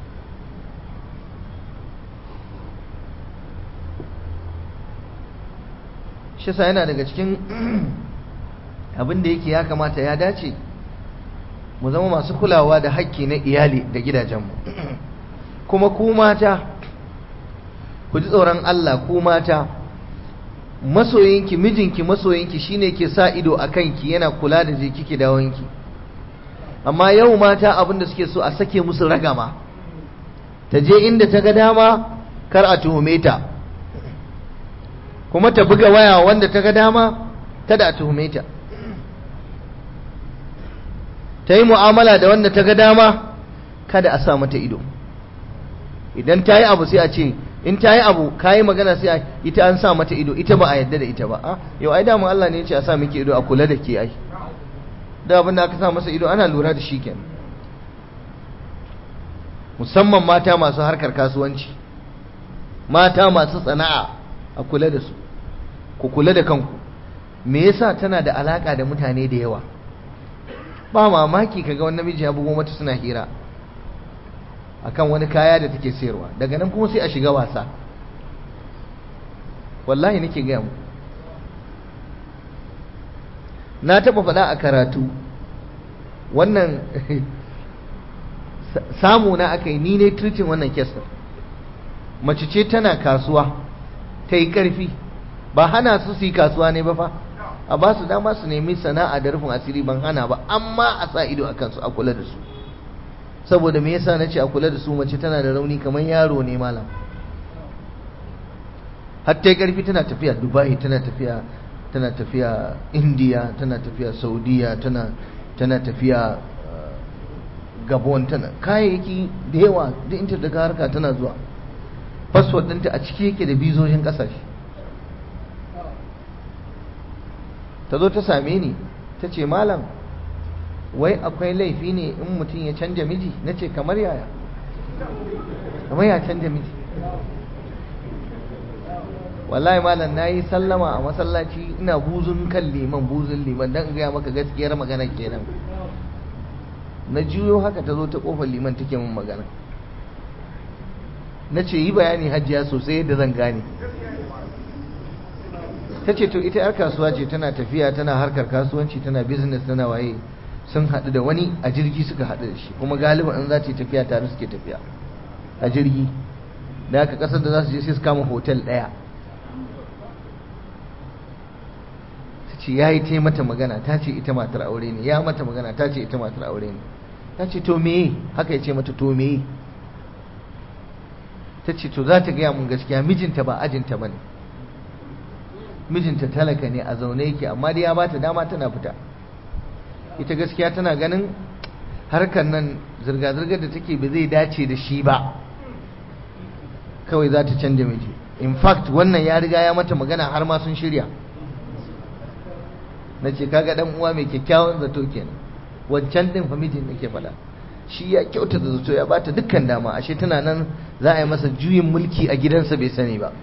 shi sa yana daga cikin abin da yake ya kamata ya dace mu zama masu kulawa da haƙƙi na iyali da gidajenmu. kuma ku mata ku ji tsoron Allah. ku mata masoyinki, mijinki masoyinki shine ke sa ido a kanki, yana kula da je kike dawonki. amma yau mata abin da suke so a sake musu ragama, ta je inda ta ga dama kar a tuhume ta, kuma ta buga waya wanda ta ga dama kada a tuhume ta, ta yi mu'amala da wanda ta ga dama kada a sa mata ido. idan ta yi abu sai a ce, in ta yi abu ka yi magana sai a ita an sa mata ido, ita ba a yadda da ita ba. a yau ai damun Allah ne ya ce a sa miki ido, a kula da ke. ai da abin da aka sa masa ido ana lura da shi kenan. musamman mata masu harkar kasuwanci, mata masu sana'a, a kula da su, ku kula da kanku. me yasa? tana da alaka da mutane da yawa. ba mamaki kaga wani namiji ya bugo mata suna hira akan wani kaya da take sayarwa, daga nan kuma sai a shiga wasa. wallahi nake gaya mu, na taba faɗa a karatu wannan samu na aka yi, ni ne treating wannan kesar. mace ce tana kasuwa ta yi ƙarfi, ba hana su su yi kasuwa ne ba fa, a ba su dama su nemi sana'a da rufin asiri, ban hana ba, amma a sa ido a kansu, a kula da su. saboda me yasa nace a kula da su? mace tana da rauni kamar yaro ne malam. har ta yi ƙarfi, tana tafiya Dubai, tana tafiya tana tafiya India, tana tafiya Saudiya, tana tana tafiya Gabon, tana kayayyaki da yawa duk inda daga harka tana zuwa. passport ɗinta a ciki yake da bizojin ƙasashe. ta zo ta same ni ta ce, malam wai akwai laifi ne in mutum ya canja miji? na ce, kamar yaya? kamar ya canja miji? wallahi malam na yi sallama a masallaci ina buzun kan liman, buzun liman, don gaya maka gaskiyar magana kenan. na juyo haka ta zo ta kofar liman take min magana. na ce, yi bayani hajiya sosai yadda zan gane. ta ce, to ita yar kasuwa ce, tana tafiya, tana harkar kasuwanci, tana business, tana waye. sun haɗu da wani a jirgi, suka haɗu da shi, kuma galiba in za ta yi tafiya tare suke tafiya a jirgi. da aka ƙasar da za su je sai su kama hotel ɗaya. ta ce ya yi ta mata magana, ta ce ita matar aure ne, ya mata magana, ta ce ita matar aure ne. ta ce, to me? haka ya ce mata, to me? ta ce, to za ta gaya mun gaskiya, mijinta ba ajinta ba ne. mijinta talaka ne a zaune yake amma dai ya bata dama tana fita. Ita gaskiya tana ganin harkar nan zirga-zirgar da take ba zai dace da shi ba, kawai za ta canja miji. In fact wannan ya riga ya mata magana har ma sun shirya. Na ce kaga dan uwa mai kyakkyawan zato kenan, wancan din fa mijin nake faɗa, shi ya kyauta da zato ya bata dukkan dama, ashe tana nan za a yi masa juyin mulki a gidansa bai sani ba.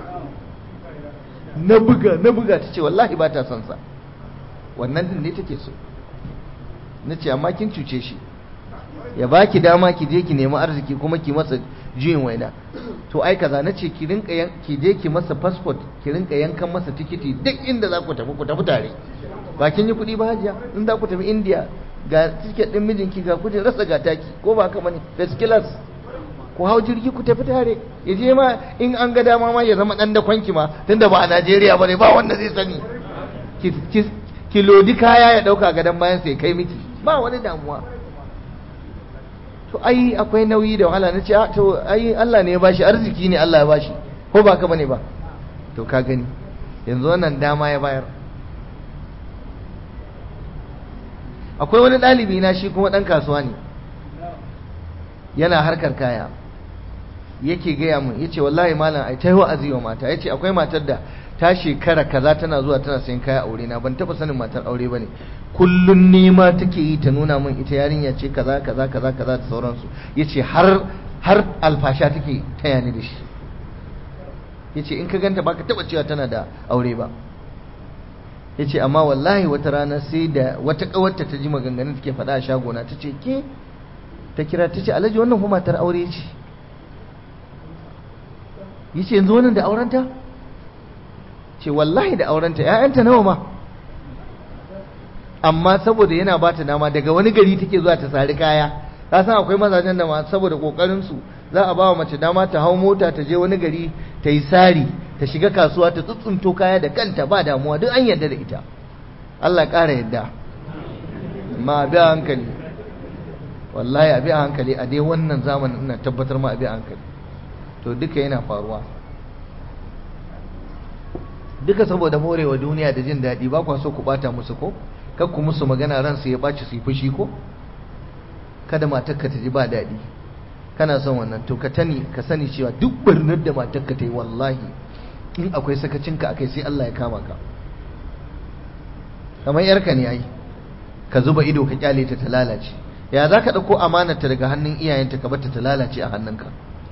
Na buga na buga ta ce wallahi ba ta son sa, wannan din ne take so. Na ce amma kin cuce shi, ya baki dama ki je ki nemi arziki kuma ki masa juyin waina. To ai kaza na ce ki rinka ki je ki masa passport, ki rinka yankan masa tikiti duk inda za ku tafi ku tafi tare. Ba kin yi kuɗi ba hajiya, in za ku tafi India ga tiket din mijinki ga kuje rasa ga taki, ko ba haka bane, first class ku hau jirgi ku tafi tare. Ya je ma in an ga dama ma ya zama dan da kwanki ma, tunda ba a Najeriya bane ba wanda zai sani. Ki ki lodi kaya ya dauka gadan bayan sai kai miki, ba wani damuwa. To ai akwai nauyi da wahala. Nace a to ai Allah ne ya bashi arziki ne, Allah ya bashi, ko ba ka bane ba. To ka gani yanzu wannan dama ya bayar. Akwai wani ɗalibi na shi kuma ɗan kasuwa ne, yana harkar kaya, yake gaya mun yace wallahi malam ai tayi wa'azi wa mata. Yace akwai matar da ta shekara kaza tana zuwa tana sayan kaya aure na, ban taba sanin matar aure bane, kullun nema take yi ta nuna min ita yarinya ce kaza kaza kaza kaza da sauransu. Yace har har alfasha take taya ni da shi. Yace in ka ganta baka taba cewa tana da aure ba. Yace amma wallahi wata rana sai da wata kawarta ta ji maganganun take faɗa a shagona, tace ke ta kira tace Alhaji wannan kuma matar aure ce. Yace yanzu wannan da aurenta? Ce wallahi da aurenta, ƴaƴanta nawa ma. Amma saboda yana bata dama daga wani gari take zuwa ta sari kaya. Ka san akwai mazajen da ma saboda kokarin su za a ba wa mace dama ta hau mota ta je wani gari ta yi sari, ta shiga kasuwa ta tsuntsunto kaya da kanta ba damuwa, duk an yarda da ita. Allah ƙara yarda. Ma abi a hankali, wallahi abi a hankali a dai wannan zamanin ina tabbatar ma abi a hankali. To duka yana faruwa, duka saboda morewa duniya da jin daɗi. Ba kwa so ku bata musu ko kar ku musu magana ransu ya ɓaci su yi fushi ko kada matarka ta ji ba daɗi, kana son wannan to ka tani ka sani cewa duk barnar da matarka ta yi wallahi in akwai sakacinka akai sai Allah ya kama ka. kamar yarka ne ai, ka zuba ido ka kyale ta ta lalace. Ya za ka ɗauko amanarta daga hannun iyayenta ka bata ta lalace a hannunka?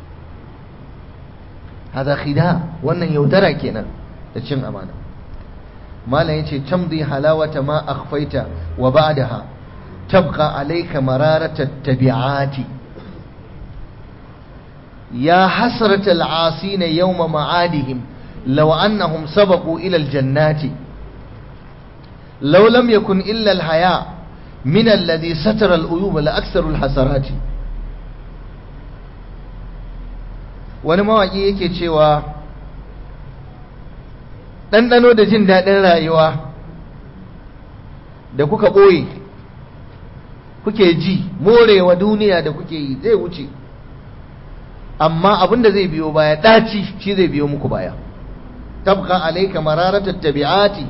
hada khida, wannan yaudara kenan da cin amana. malam yace tamdi halawata ma akhfaita wa ba'daha tabqa alayka mararata tabi'ati ya hasrata al'asina yawma ma'adihim law annahum sabaqu ila al-jannati law lam yakun illa al-haya min alladhi satara al-uyub la aktharu al-hasarati. wani mawaki yake cewa ɗanɗano da jin daɗin rayuwa da kuka ɓoye kuke ji, morewa duniya da kuke yi zai wuce, amma abin da zai biyo baya ɗaci shi zai biyo muku baya. tabqa alayka mararatat tabi'ati,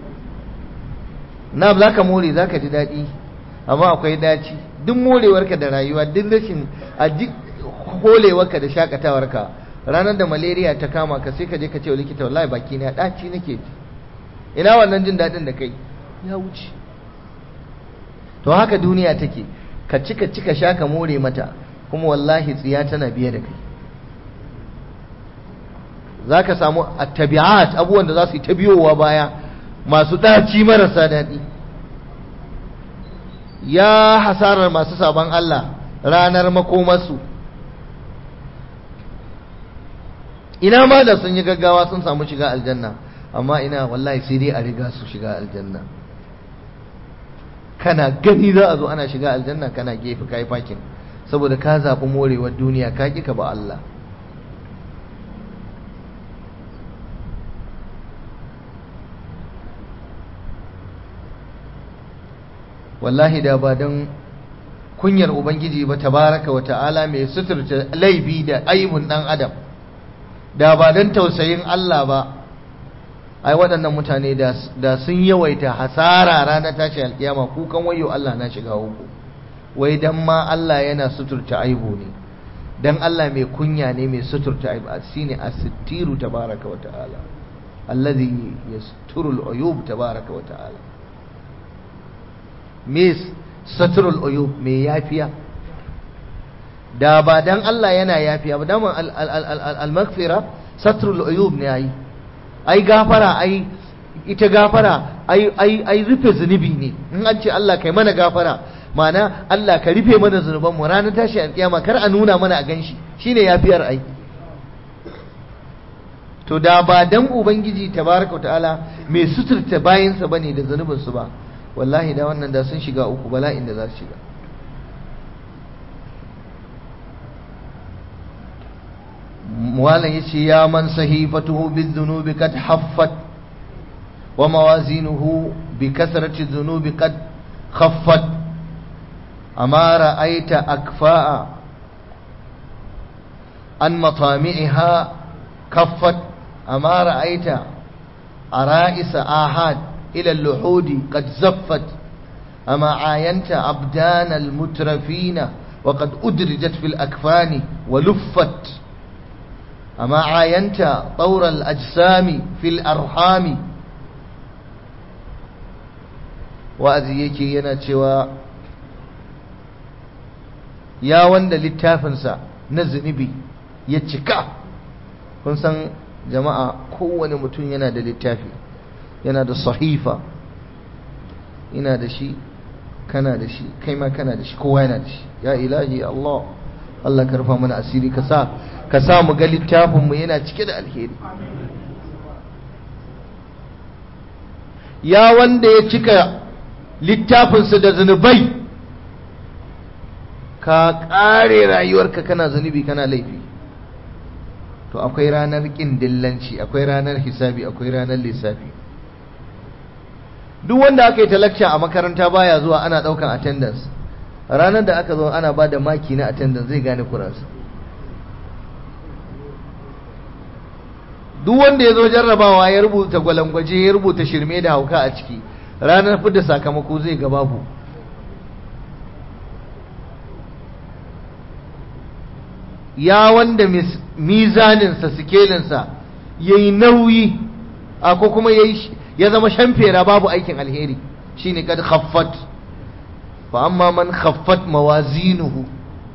na za ka more za ka ji daɗi amma akwai ɗaci. duk morewarka da rayuwa, duk rashin holewarka da shakatawarka, ranar da malaria ta kama ka sai ka je ka ce wa likita wallahi baki na daci nake ji, ina wannan jin dadin da kai ya wuce. to haka duniya take, ka cika cika sha ka more mata kuma wallahi tsiya tana biye da kai. zaka samu at-tabi'at, abubuwan da za su yi ta biyowa baya masu daci marasa daɗi. ya hasarar masu sabon Allah ranar makomarsu. ina ma da sun yi gaggawa sun samu shiga aljanna, amma ina wallahi sai dai a riga su shiga aljanna. kana gani za a zo ana shiga aljanna kana gefe kai fakin saboda ka zaɓi morewar duniya ka ƙi ka ba Allah. wallahi da ba don kunyar ubangiji ba tabaraka wa ta'ala mai suturta laifi da aibun dan adam, da ba don tausayin Allah ba ai waɗannan mutane da sun yawaita hasara ranar tashi alkiyama kukan wayo Allah na shiga uku wai dan ma Allah yana suturta aibu ne dan Allah mai kunya ne mai suturta aibu shine as-sittiru tabaraka wa ta'ala alladhi yasturu al-uyub tabaraka wa ta'ala mis satrul uyub mai yafiya da ba dan Allah yana yafiya ba dan al-maghfira satrul uyub ne ai ai gafara ai ita gafara ai ai ai rufe zunubi ne in an ce Allah kai mana gafara ma'ana Allah ka rufe mana zunuban mu ranar tashi alkiyama kar a nuna mana a ganshi shine yafiyar ai to da ba dan ubangiji tabaraka ta'ala mai suturta bayinsa bane da zunubin su ba wallahi da wannan da sun shiga uku bala'in da za su shiga malam yace ya man sahifatuhu bizzunubi kad haffat wa mawazinuhu bi kasrati dhunubi kad khaffat ama ra'aita akfa'a an matami'iha kaffat ama ra'aita ara'isa ahad ila al-luhudi qad zaffat ama ayanta abdana al-mutrafina wa qad udrijat fil akfani wa luffat أما عاينت طور الأجسام في الأرحام وأذيكي ينتوى يا وند للتافنسا نزنبي يتشكا كنسان جماعة كون متون ينادى للتافي ينادى الصحيفة ينادى شيء كنادى شيء كيما كنادى شيء كوينادى شيء يا إلهي الله الله كرفا من أسيري كسا ka sa mu ga littafinmu yana cike da alheri ya wanda ya cika littafinsa da zunubai ka kare rayuwarka kana zunubi kana laifi to akwai ranar kin dillanci akwai ranar hisabi akwai ranar lissafi duk wanda aka yi talakca a makaranta baya zuwa ana daukan attendance ranar da aka zo ana ba da maki na attendance zai gane kuransa duk wanda ya zo jarrabawa ya rubuta gwalangwaje ya rubuta shirme da hauka a ciki ranar fidda sakamako zai ga babu ya wanda mizaninsa sikelinsa ya yi nauyi a ko kuma ya zama shamfera babu aikin alheri shine kad khaffat fa amma man khaffat mawazinuhu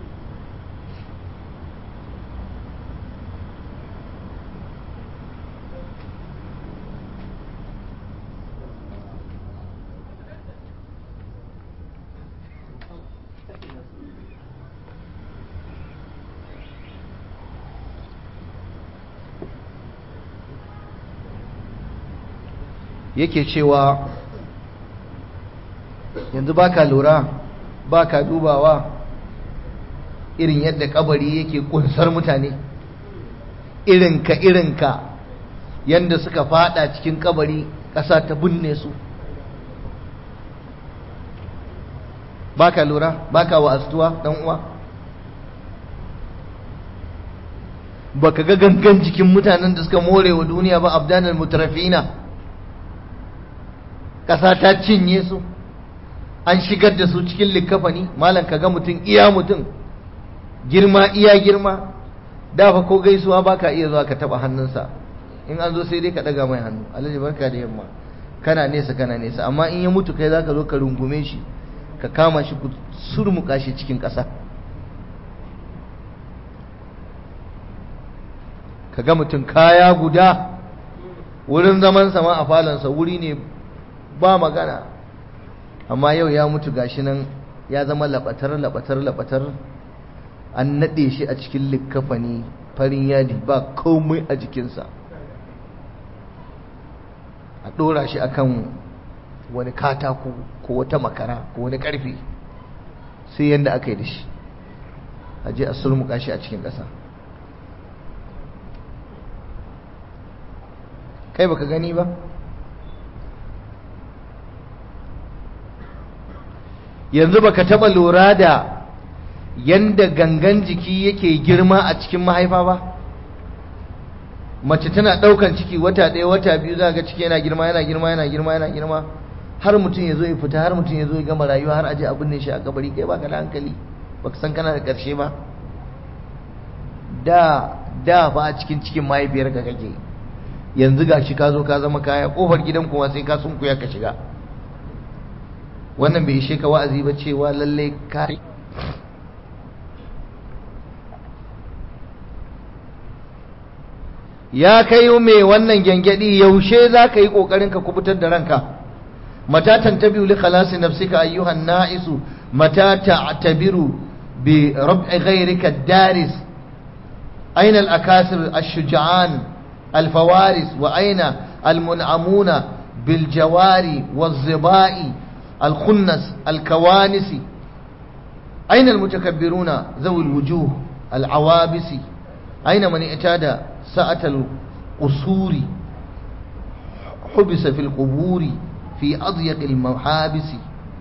yake cewa yanzu baka lura baka dubawa irin yadda kabari yake kunsar mutane irinka irinka yanda suka fada cikin kabari ƙasa ta binne su baka lura baka wa'astuwa dan uwa baka ga gangan jikin mutanen da suka more wa duniya ba abdanal mutrafina ƙasa ta cinye su an shigar da su cikin likafani malam ka ga mutum iya mutum girma iya girma dafa ko gaisuwa baka iya zuwa ka taba hannunsa in an zo sai dai ka daga mai hannu alhaji barka da yamma kana nesa kana nesa amma in ya mutu kai zaka zo ka rungume shi ka kama shi ku surmuka shi cikin ƙasa ka ga mutum kaya guda wurin zaman sama a falonsa wuri ne ba magana amma yau ya mutu gashi nan ya zama labatar labatar labatar an nade shi a cikin likkafani farin yadi ba komai a jikinsa a dora shi akan wani katako ko wata makara ko wani karfe sai yanda aka yi da shi a je a sulmuka shi a cikin ƙasa kai baka gani ba yanzu baka taba lura da yanda gangan jiki yake girma a cikin mahaifa ba mace tana ɗaukan ciki wata ɗaya wata biyu za ga ciki yana girma yana girma yana girma yana girma har mutum ya zo ya fita har mutum ya zo ya gama rayuwa har aje abin ne shi a kabari kai baka da hankali baka san kana da ƙarshe ba. da da ba a cikin cikin mahaifiyarka kake yanzu ga shi ka zo ka zama kaya kofar gidan kuma sai ka sunkuya ka shiga. wannan bai ishe ka wa'azi ba cewa lalle ka ya kai mai wannan gyangyaɗi yaushe za ka yi ƙoƙarin ka kubutar da ranka. mata tantabiru li khalasi nafsika ayyuhan na'isu mata ta'tabiru bi rab'i ghayrika daris aina al-akasir ash-shuja'an al-fawaris wa aina al-mun'amuna bil jawari waz-ziba'i al-khunnas al-kawanisi aina al-mutakabbiruna dhawi al-wujuh al-awabisi aina man i'tada ساعة القصور حبس في القبور في أضيق المحابس.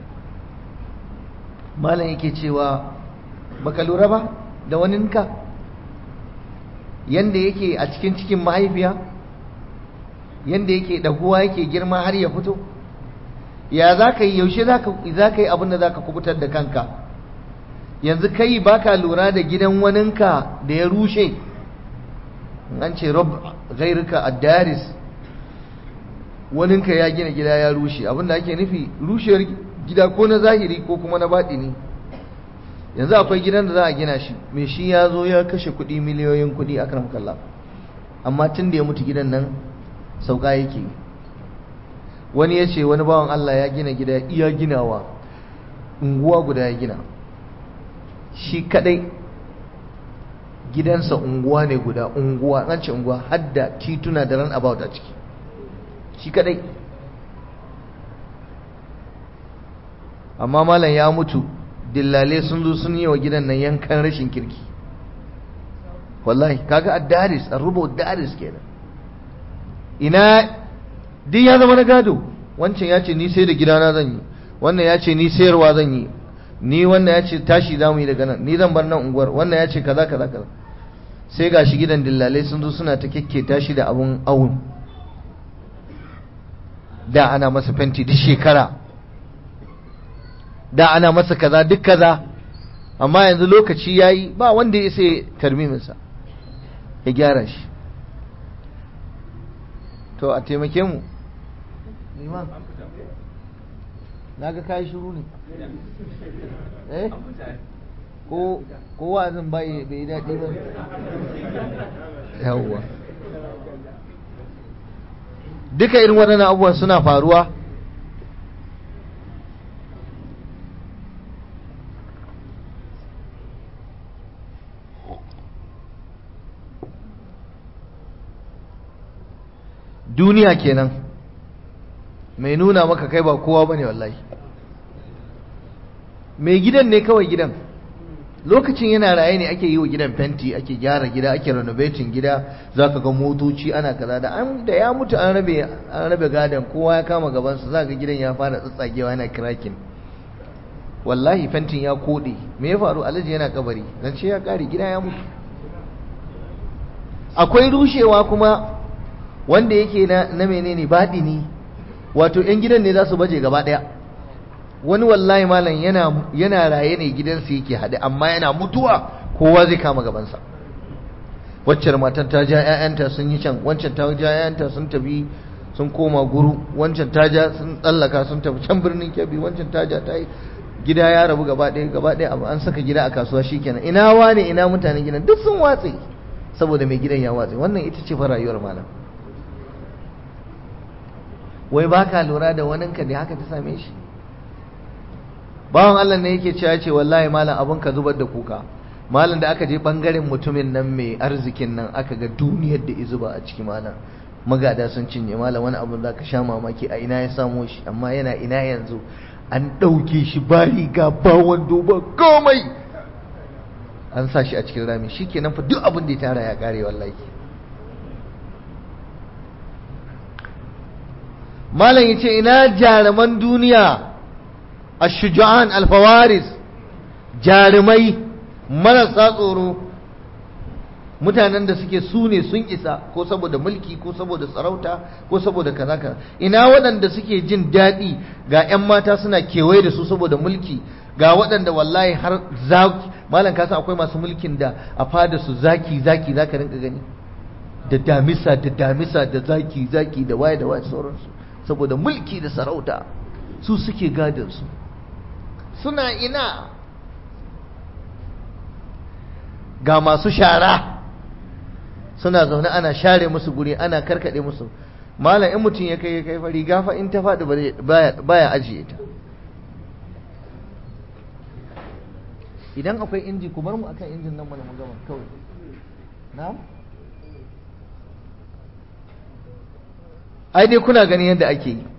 ما لا yake cewa baka lura ba da waninka yanda yake a cikin cikin mahaifiya yanda yake dahuwa yake girma har ya fito ya zaka yi yaushe zaka zaka yi abin da zaka kubutar da kanka. yanzu kai baka lura da gidan waninka da ya rushe. an ce rab ghairika ad-daris waninka ya gina gida ya rushe abinda ake nufi rushewar gida ko na zahiri ko kuma na batini. yanzu akwai gidan da za a gina shi mai shi ya zo ya kashe kuɗi miliyoyin kuɗi akram kallah amma tun da ya mutu gidan nan sauka yake. wani ya ce wani bawan Allah ya gina gida iya ginawa unguwa guda ya gina shi kadai gidansa unguwa ne guda unguwa an ce unguwa hadda tituna da ran about a ciki shi kadai. amma malam ya mutu dillale sun zo sun yi wa gidan nan yankan rashin kirki wallahi kaga ad-daris ar-rubu ad-daris kenan ina din ya zama na gado. wancan ya ce ni sai da gidana zan yi wannan ya ce ni sayarwa zan yi ni wannan ya ce tashi za mu yi daga nan ni zan bar nan unguwar wannan ya ce kaza kaza kaza sai gashi gidan dillalai sun zo suna ta kekketa shi da abun awun. da ana masa fenti duk shekara da ana masa kaza duk kaza amma yanzu lokaci yayi ba wanda ya sai tarmiminsa ya gyara shi. to a taimake mu liman naga kai shiru ne eh ko ko wazin bai bai dadi ba yawa duka irin waɗannan abubuwan suna faruwa. duniya kenan mai nuna maka kai ba kowa bane wallahi. mai gidan ne kawai gidan lokacin yana raye ne ake yi wa gidan fenti ake gyara gida ake renovating gida zaka ga motoci ana kaza da an da ya mutu an rabe an rabe gadan kowa ya kama gaban sa zaka gidan ya fara tsatsagewa yana cracking wallahi fentin ya kode me ya faru alaji yana kabari dan ce ya kare gida ya mutu. akwai rushewa kuma wanda yake na na menene badini wato yan gidan ne za su baje gaba daya. wani wallahi malam yana yana raye ne gidansa yake hade amma yana mutuwa kowa zai kama gabansa. waccar matan ta ja ƴaƴanta sun yi can wancan ta ja ƴaƴanta sun tafi sun koma guru wancan ta ja sun tsallaka sun tafi can birnin Kebbi wancan ta ja ta yi gida ya rabu gaba ɗaya gaba ɗaya an saka gida a kasuwa shikenan ina wane ina mutanen gidan duk sun watse saboda mai gidan ya watse. wannan ita ce fa rayuwar malam. wai baka lura da waninka da haka ta same shi. bawan Allah ne yake cewa ce wallahi malam abun ka zubar da kuka malam da aka je bangaren mutumin nan mai arzikin nan aka ga duniyar da izuba a ciki malam magada sun cinye malam wani abun zaka sha mamaki a ina ya samo shi amma yana ina yanzu an dauke shi ba riga ba wando ba komai an sa shi a cikin rami shikenan fa duk abin da ya tara ya kare wallahi. malam yace ina jaruman duniya ash-shuja'an al-fawaris jarumai marasa tsoro mutanen da suke su ne sun isa ko saboda mulki ko saboda sarauta ko saboda kaza kaza. Ina waɗanda suke jin daɗi ga 'yan mata suna kewaye da su saboda mulki, ga waɗanda wallahi har zaki malam kasa akwai masu mulkin da a fada su zaki zaki zaka rinka gani da damisa da damisa da zaki zaki da waye da waye sauransu saboda mulki da sarauta su suke gadin su. Suna ina? Ga masu shara suna zaune ana share musu guri ana karkade musu. Malam in mutum ya kai ya kai fari gafa in ta faɗi baya baya ajiye ta. Idan akwai inji ku bar mu akan injin nan mana mu gama kawai. Na'am? Ai dai kuna gani yadda ake yi.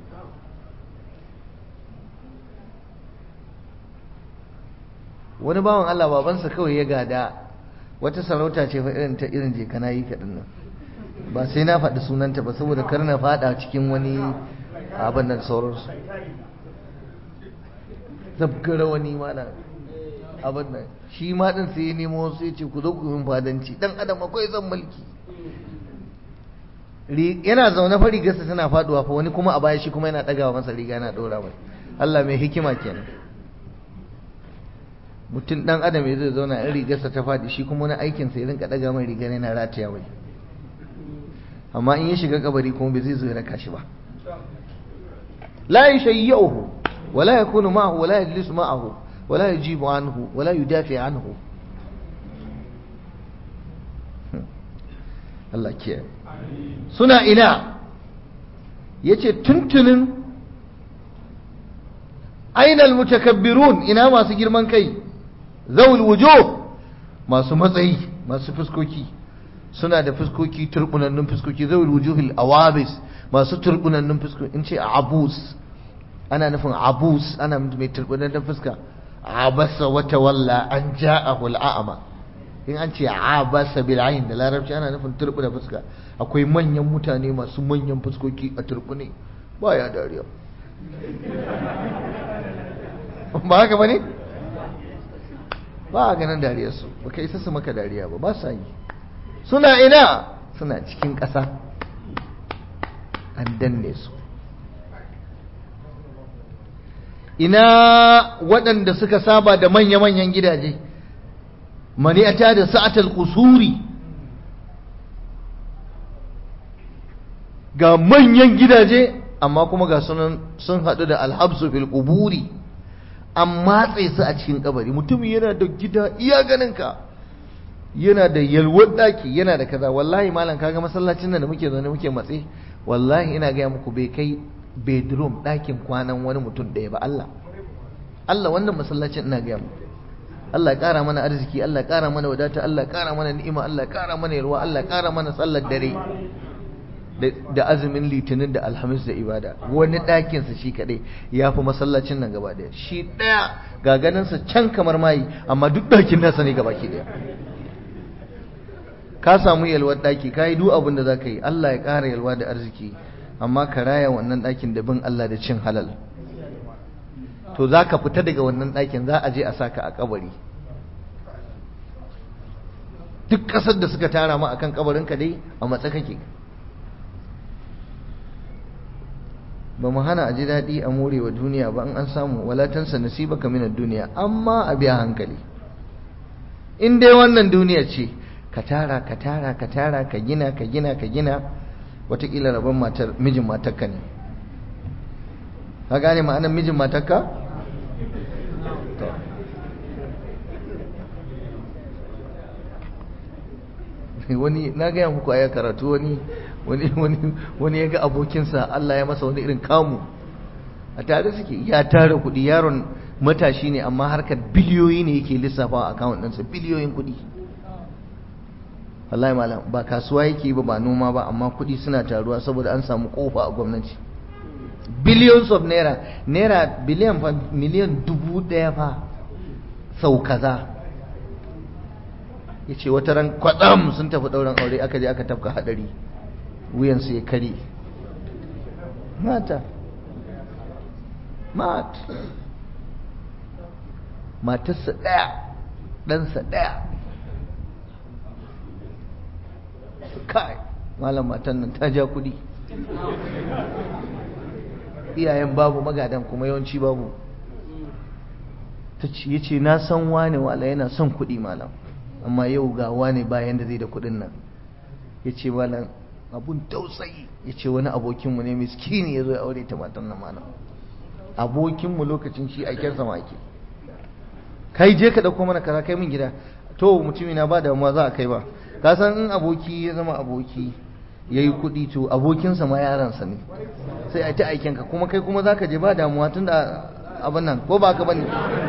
Wani bawan Allah babansa kawai ya gada wata sarauta ce fa irin ta irin je kana yi kadin nan. Ba sai na faɗi sunanta ba saboda kar na faɗa cikin wani abin nan sauransu. Zabgara wani malam abin nan shi ma din sai ya nemo sai ya ce ku zo ku yi fadanci dan adam akwai zan mulki. Yana zaune fa rigarsa tana faduwa fa wani kuma a baya shi kuma yana dagawa masa riga yana dora mai. Allah mai hikima kenan. Mutum dan adam ya zai zauna in rigarsa ta fadi shi kuma wani aikin sa ya rinka daga mai riga yana rataya wai. Amma in ya shiga kabari kuma bai zai zo ya raka shi ba. La yashayyahu wala yakunu ma'ahu wala yajlisu ma'ahu wala yajibu anhu wala yudafi anhu. Allah kiyaye. Suna ina? Yace tuntunin ainal mutakabbirun, ina masu girman kai, zawul wujuh, masu matsayi, masu fuskoki, suna da fuskoki turbunannun fuskoki, zawul wujuhil awabis, masu turbunannun fuskoki. In ce abus ana nufin abus, ana mai turbunannun fuska. Abasa wa tawalla an ja'ahu al'ama. In an ce abasa bil ayn da larabci ana nufin turbuna fuska. Akwai manyan mutane masu manyan fuskoki a turbune baya dariya. Ba haka bane? Ba ganin dariyar su, baka isa su maka dariya ba, ba sa yi. Suna ina? Suna cikin ƙasa. An danne su. Ina waɗanda suka saba da manya-manyan gidaje, mani'ata da sa'atul qusuri, ga manyan gidaje amma kuma ga sunan sun haɗu da alhabsu fil quburi, an matse su a cikin kabari. Mutum yana da gida iya ganinka, yana da yalwar daki, yana da kaza. Wallahi malam kaga masallacin nan da muke zaune muke matse, wallahi ina gaya muku bai kai bedroom ɗakin kwanan wani mutum ɗaya ba. Allah Allah wannan masallacin ina gaya muku, Allah ya ƙara mana arziki, Allah ya ƙara mana wadata, Allah ya ƙara mana ni'ima, Allah ya ƙara mana yarwa, Allah ya ƙara mana sallar dare da azumin litinin da alhamis da ibada. Wani ɗakinsa shi kaɗai ya fi masallacin nan gaba ɗaya. Shi ɗaya ga ganinsa can kamar mayi, amma duk ɗakin nasa ne gaba ki ɗaya. Ka samu yalwar ɗaki, ka yi duk abin da za ka yi, Allah ya ƙara yalwa da arziki, amma ka raya wannan ɗakin da bin Allah da cin halal. To za ka fita daga wannan ɗakin, za a je a saka a kabari. Duk ƙasar da suka tara ma akan kabarinka dai a matsa kake. Ba mu hana a ji daɗi a more wa duniya ba in an samu, wala tansa nasibaka minad duniya, amma a biya hankali. In dai wannan duniya ce, ka tara ka tara ka tara ka gina ka gina ka gina, wataƙila rabon matar mijin matarka ne. Ka gane ma'anar mijin matarka? Wani na gaya muku aya karatu, wani wani wani wani ya ga abokinsa Allah ya masa wani irin kamu, a tare suke, ya tara kuɗi, yaron matashi ne amma harkar biliyoyi ne yake lissafa a account ɗinsa, biliyoyin kuɗi. Wallahi malam ba kasuwa yake ba, ba noma ba, amma kuɗi suna taruwa saboda an samu kofa a gwamnati. Billions of naira, naira biliyan fa, miliyan dubu ɗaya fa sau kaza. Ya ce wata ran kwatsam sun tafi ɗauran aure, aka je aka tafka haɗari, wuyansu ya kare. Mata mat matarsa ɗaya, ɗansa ɗaya. kai malam matan nan ta ja kudi, iyayen babu magadan kuma yawanci babu. ta ce ya ce na san wane wala yana son kudi malam, amma yau ga wane bayan da zai da kudin nan. ya ce malam abun tausayi, ya ce wani abokinmu ne miskini ya zo ya aure ta matan nan malam, abokinmu lokacin shi aiken sama ake, kai je ka dauko mana kaza kai min gida, to mutumi na ba da ma za a kai ba, ka san in aboki ya zama aboki yayi kudi to abokinsa ma yaransa ne, sai a ta aiken ka kuma kai kuma zaka je ba damuwa tunda abin nan ko ba ka bane.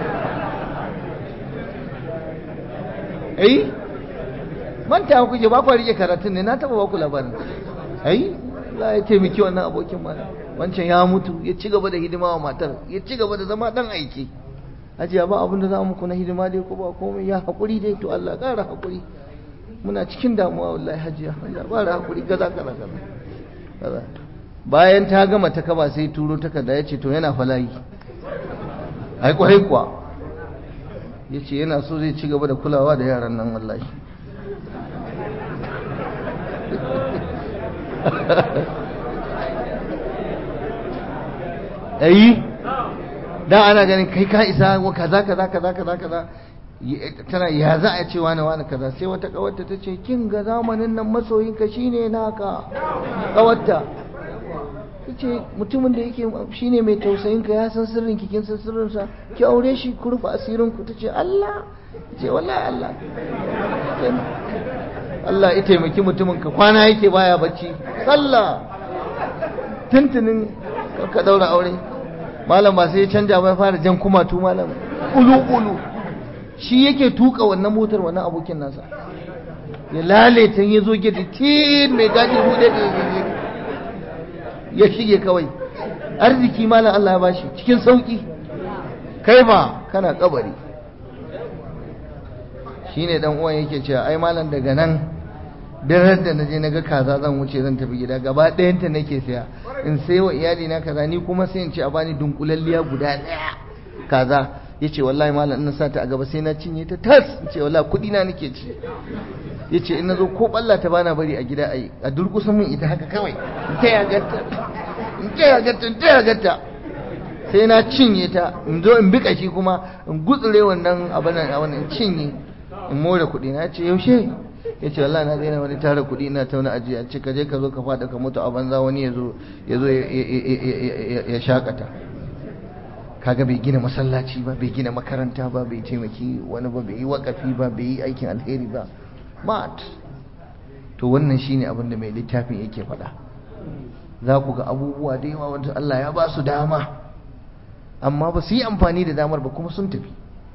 eh manta ku je ba ku rike karatun ne, na taba ba ku labarin. ai za ya taimaki wannan abokin ma, wancan ya mutu ya ci gaba da hidima wa matar, ya ci gaba da zama dan aiki. Hajiya ba abin da za mu kuna hidima dai ko ba komai, ya haƙuri dai, to Allah ƙara haƙuri, muna cikin damuwa wallahi hajiya, Allah ƙara haƙuri kaza kaza kaza. Bayan ta gama ta kaba sai turo takarda ya ce to yana falayi, ai kwarai kuwa, ya ce yana so zai ci gaba da kulawa da yaran nan wallahi. ayi da ana ganin kai ka isa wa kaza kaza kaza kaza kaza, tana ya za a ce wani wani kaza, sai wata kawarta ta ce kin ga zamanin nan masoyinka shine naka. Kawarta ta ce mutumin da yake shine mai tausayinka, ya san sirrin ki, kin san sirrinsa, ki aure shi ku rufe asirin ku. ta ce Allah, ta ce wallahi Allah Allah ya taimaki mutumin ka kwana yake baya bacci sallah tuntunin ka daura aure. Malam ba sai ya canja ba, fara jan kumatu malam ulu-ulu, shi yake tuka wannan motar wannan abokin nasa, ya lalata ya zo gidi tin mai gaji bude ya shige kawai. Arziki malam Allah ya bashi cikin sauki, kai ba kana kabari. shine dan uwan yake cewa ai malam daga nan daren da naje naga kaza zan wuce zan tafi gida gaba ɗayan ta nake saya in sai wa iyali na kaza, ni kuma sai in ce a bani dunkulalliya guda ɗaya kaza. yace wallahi malam ina sa ta a gaba sai na cinye ta tas, yace wallahi kudi na nake ci. yace in nazo ko balla ta bana bari a gida ai a durkusan min ita haka kawai in ta ya gatta in ta ya gatta in ta ya gatta sai na cinye ta, in zo in bika shi kuma in gutsure wannan abin nan wannan cinye in more kudi na. yace yaushe? yace wallahi na daina wani tara kudi ina tauna ajiya, ce ka je ka zo ka fada ka mutu a banza, wani yazo yazo ya shakata. kaga bai gina masallaci ba, bai gina makaranta ba, bai taimaki wani ba, bai yi wakafi ba, bai yi aikin alheri ba, mat. to wannan shine abin da mai littafin yake faɗa. za ku ga abubuwa da yawa wanda Allah ya ba su dama amma ba su yi amfani da damar ba kuma sun tafi.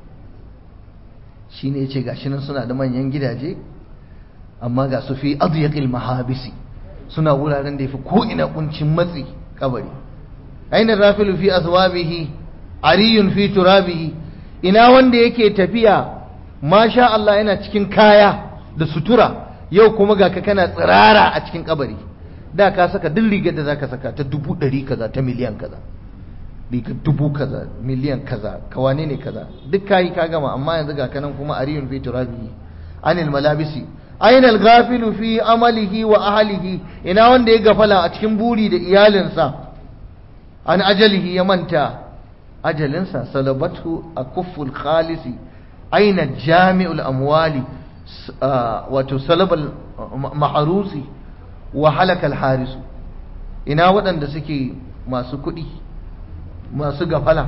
shine yace gashi nan suna da manyan gidaje amma ga su fi adyaqil mahabisi, suna wuraren da yafi ko ina kuncin matsi kabari. aina rafilu fi aswabihi ariyun fi turabihi, ina wanda yake tafiya masha Allah yana cikin kaya da sutura, yau kuma ga ka kana tsirara a cikin kabari. da ka saka duk rigar da zaka saka ta dubu ɗari kaza, ta miliyan kaza, rigar dubu kaza, miliyan kaza, kawane ne kaza, duk kayi ka gama, amma yanzu ga kanan kuma ariyun fi turabihi anil malabisi. aina al-ghafilu fi amalihi wa ahlihi, ina wanda ya gafala a cikin buri da iyalinsa, an ajalihi ya manta ajalinsa. salabatu akufful khalisi, aina jami'ul amwali, wato salabal maharusi wa halakal harisu, ina waɗanda suke masu kuɗi masu gafala,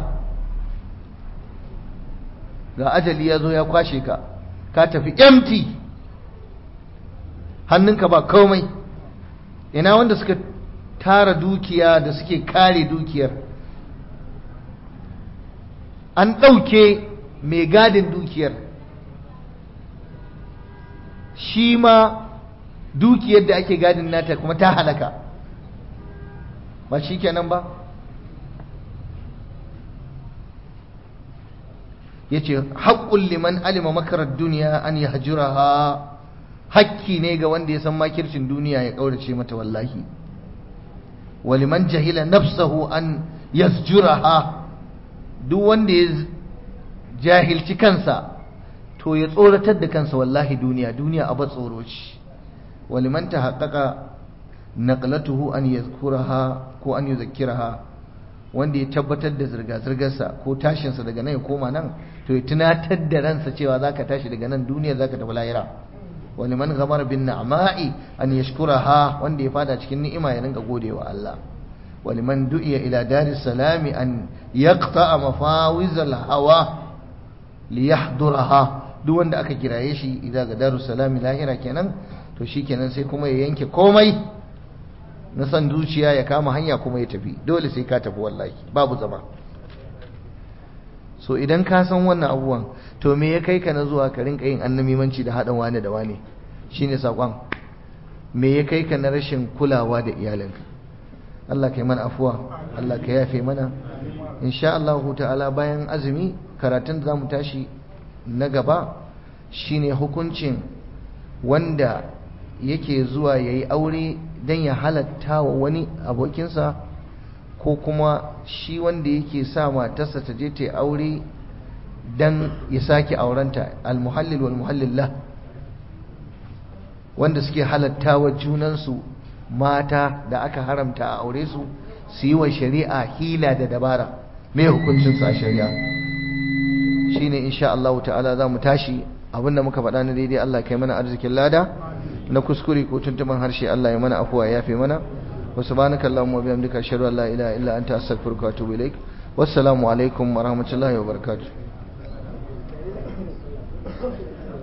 ga ajali ya zo ya kwashe ka, ka tafi empty, hannunka ba komai. ina wanda suka tara dukiya da suke kare dukiyar, an ɗauke mai gadin dukiyar, shi ma dukiyar da ake gadin nata kuma ta halaka, ba shi kenan ba. ya ce haƙƙun liman alima makarar duniya an yi hajjuraha, hakki ne ga wanda ya san makircin duniya ya ƙaurace mata wallahi. waliman jahila nafsahu an yasjuraha, duk wanda ya jahilci kansa to ya tsoratar da kansa wallahi. duniya duniya abu tsoro ce, waliman tahaqqaqa naqlatuhu an yadhkuraha ko an yudhakkiraha wanda ya tabbatar da zirga-zirgarsa ko tashinsa daga nan ya koma nan to ya tunatar da ransa cewa zaka tashi daga nan duniya zaka tafi lahira waliman ghamara bin na'ma'i an yashkuraha wanda ya fada cikin ni'ima ya rinka godewa Allah waliman du'iya ila daris salami an yaqta'a mafawizal hawa liyahduraha duk wanda aka kiraye shi idan ga darus salami lahira kenan to shikenan sai kuma ya yanke komai na san zuciya ya kama hanya kuma ya tafi dole sai ka tafi wallahi babu zama so idan ka san wannan abubuwan to me ya kai ka na zuwa ka rinka yin annamimanci da haɗin wani da wani shine sakon me ya kai ka na rashin kulawa da iyalinka Allah ka yi mana afuwa Allah ka yafe mana insha Allah ta'ala bayan azumi karatun da zamu tashi na gaba shine hukuncin wanda yake zuwa yayi aure dan ya halatta wa wani abokinsa ko kuma shi wanda yake sa matarsa ta je ta aure dan ya sake aurenta almuhallil wal muhallillah wanda suke halatta wa junansu mata da aka haramta a aure su su yi wa shari'a hila da dabara me hukuncin sa shari'a shine insha Allah ta'ala za mu tashi abinda muka faɗa na daidai Allah kai mana arzikin lada na kuskure ko tuntuban harshe Allah ya mana afuwa ya yafe mana wa subhanaka allahumma wa bihamdika ashhadu an la ilaha illa anta astaghfiruka wa atubu ilaik wassalamu alaikum wa rahmatullahi wa barakatuh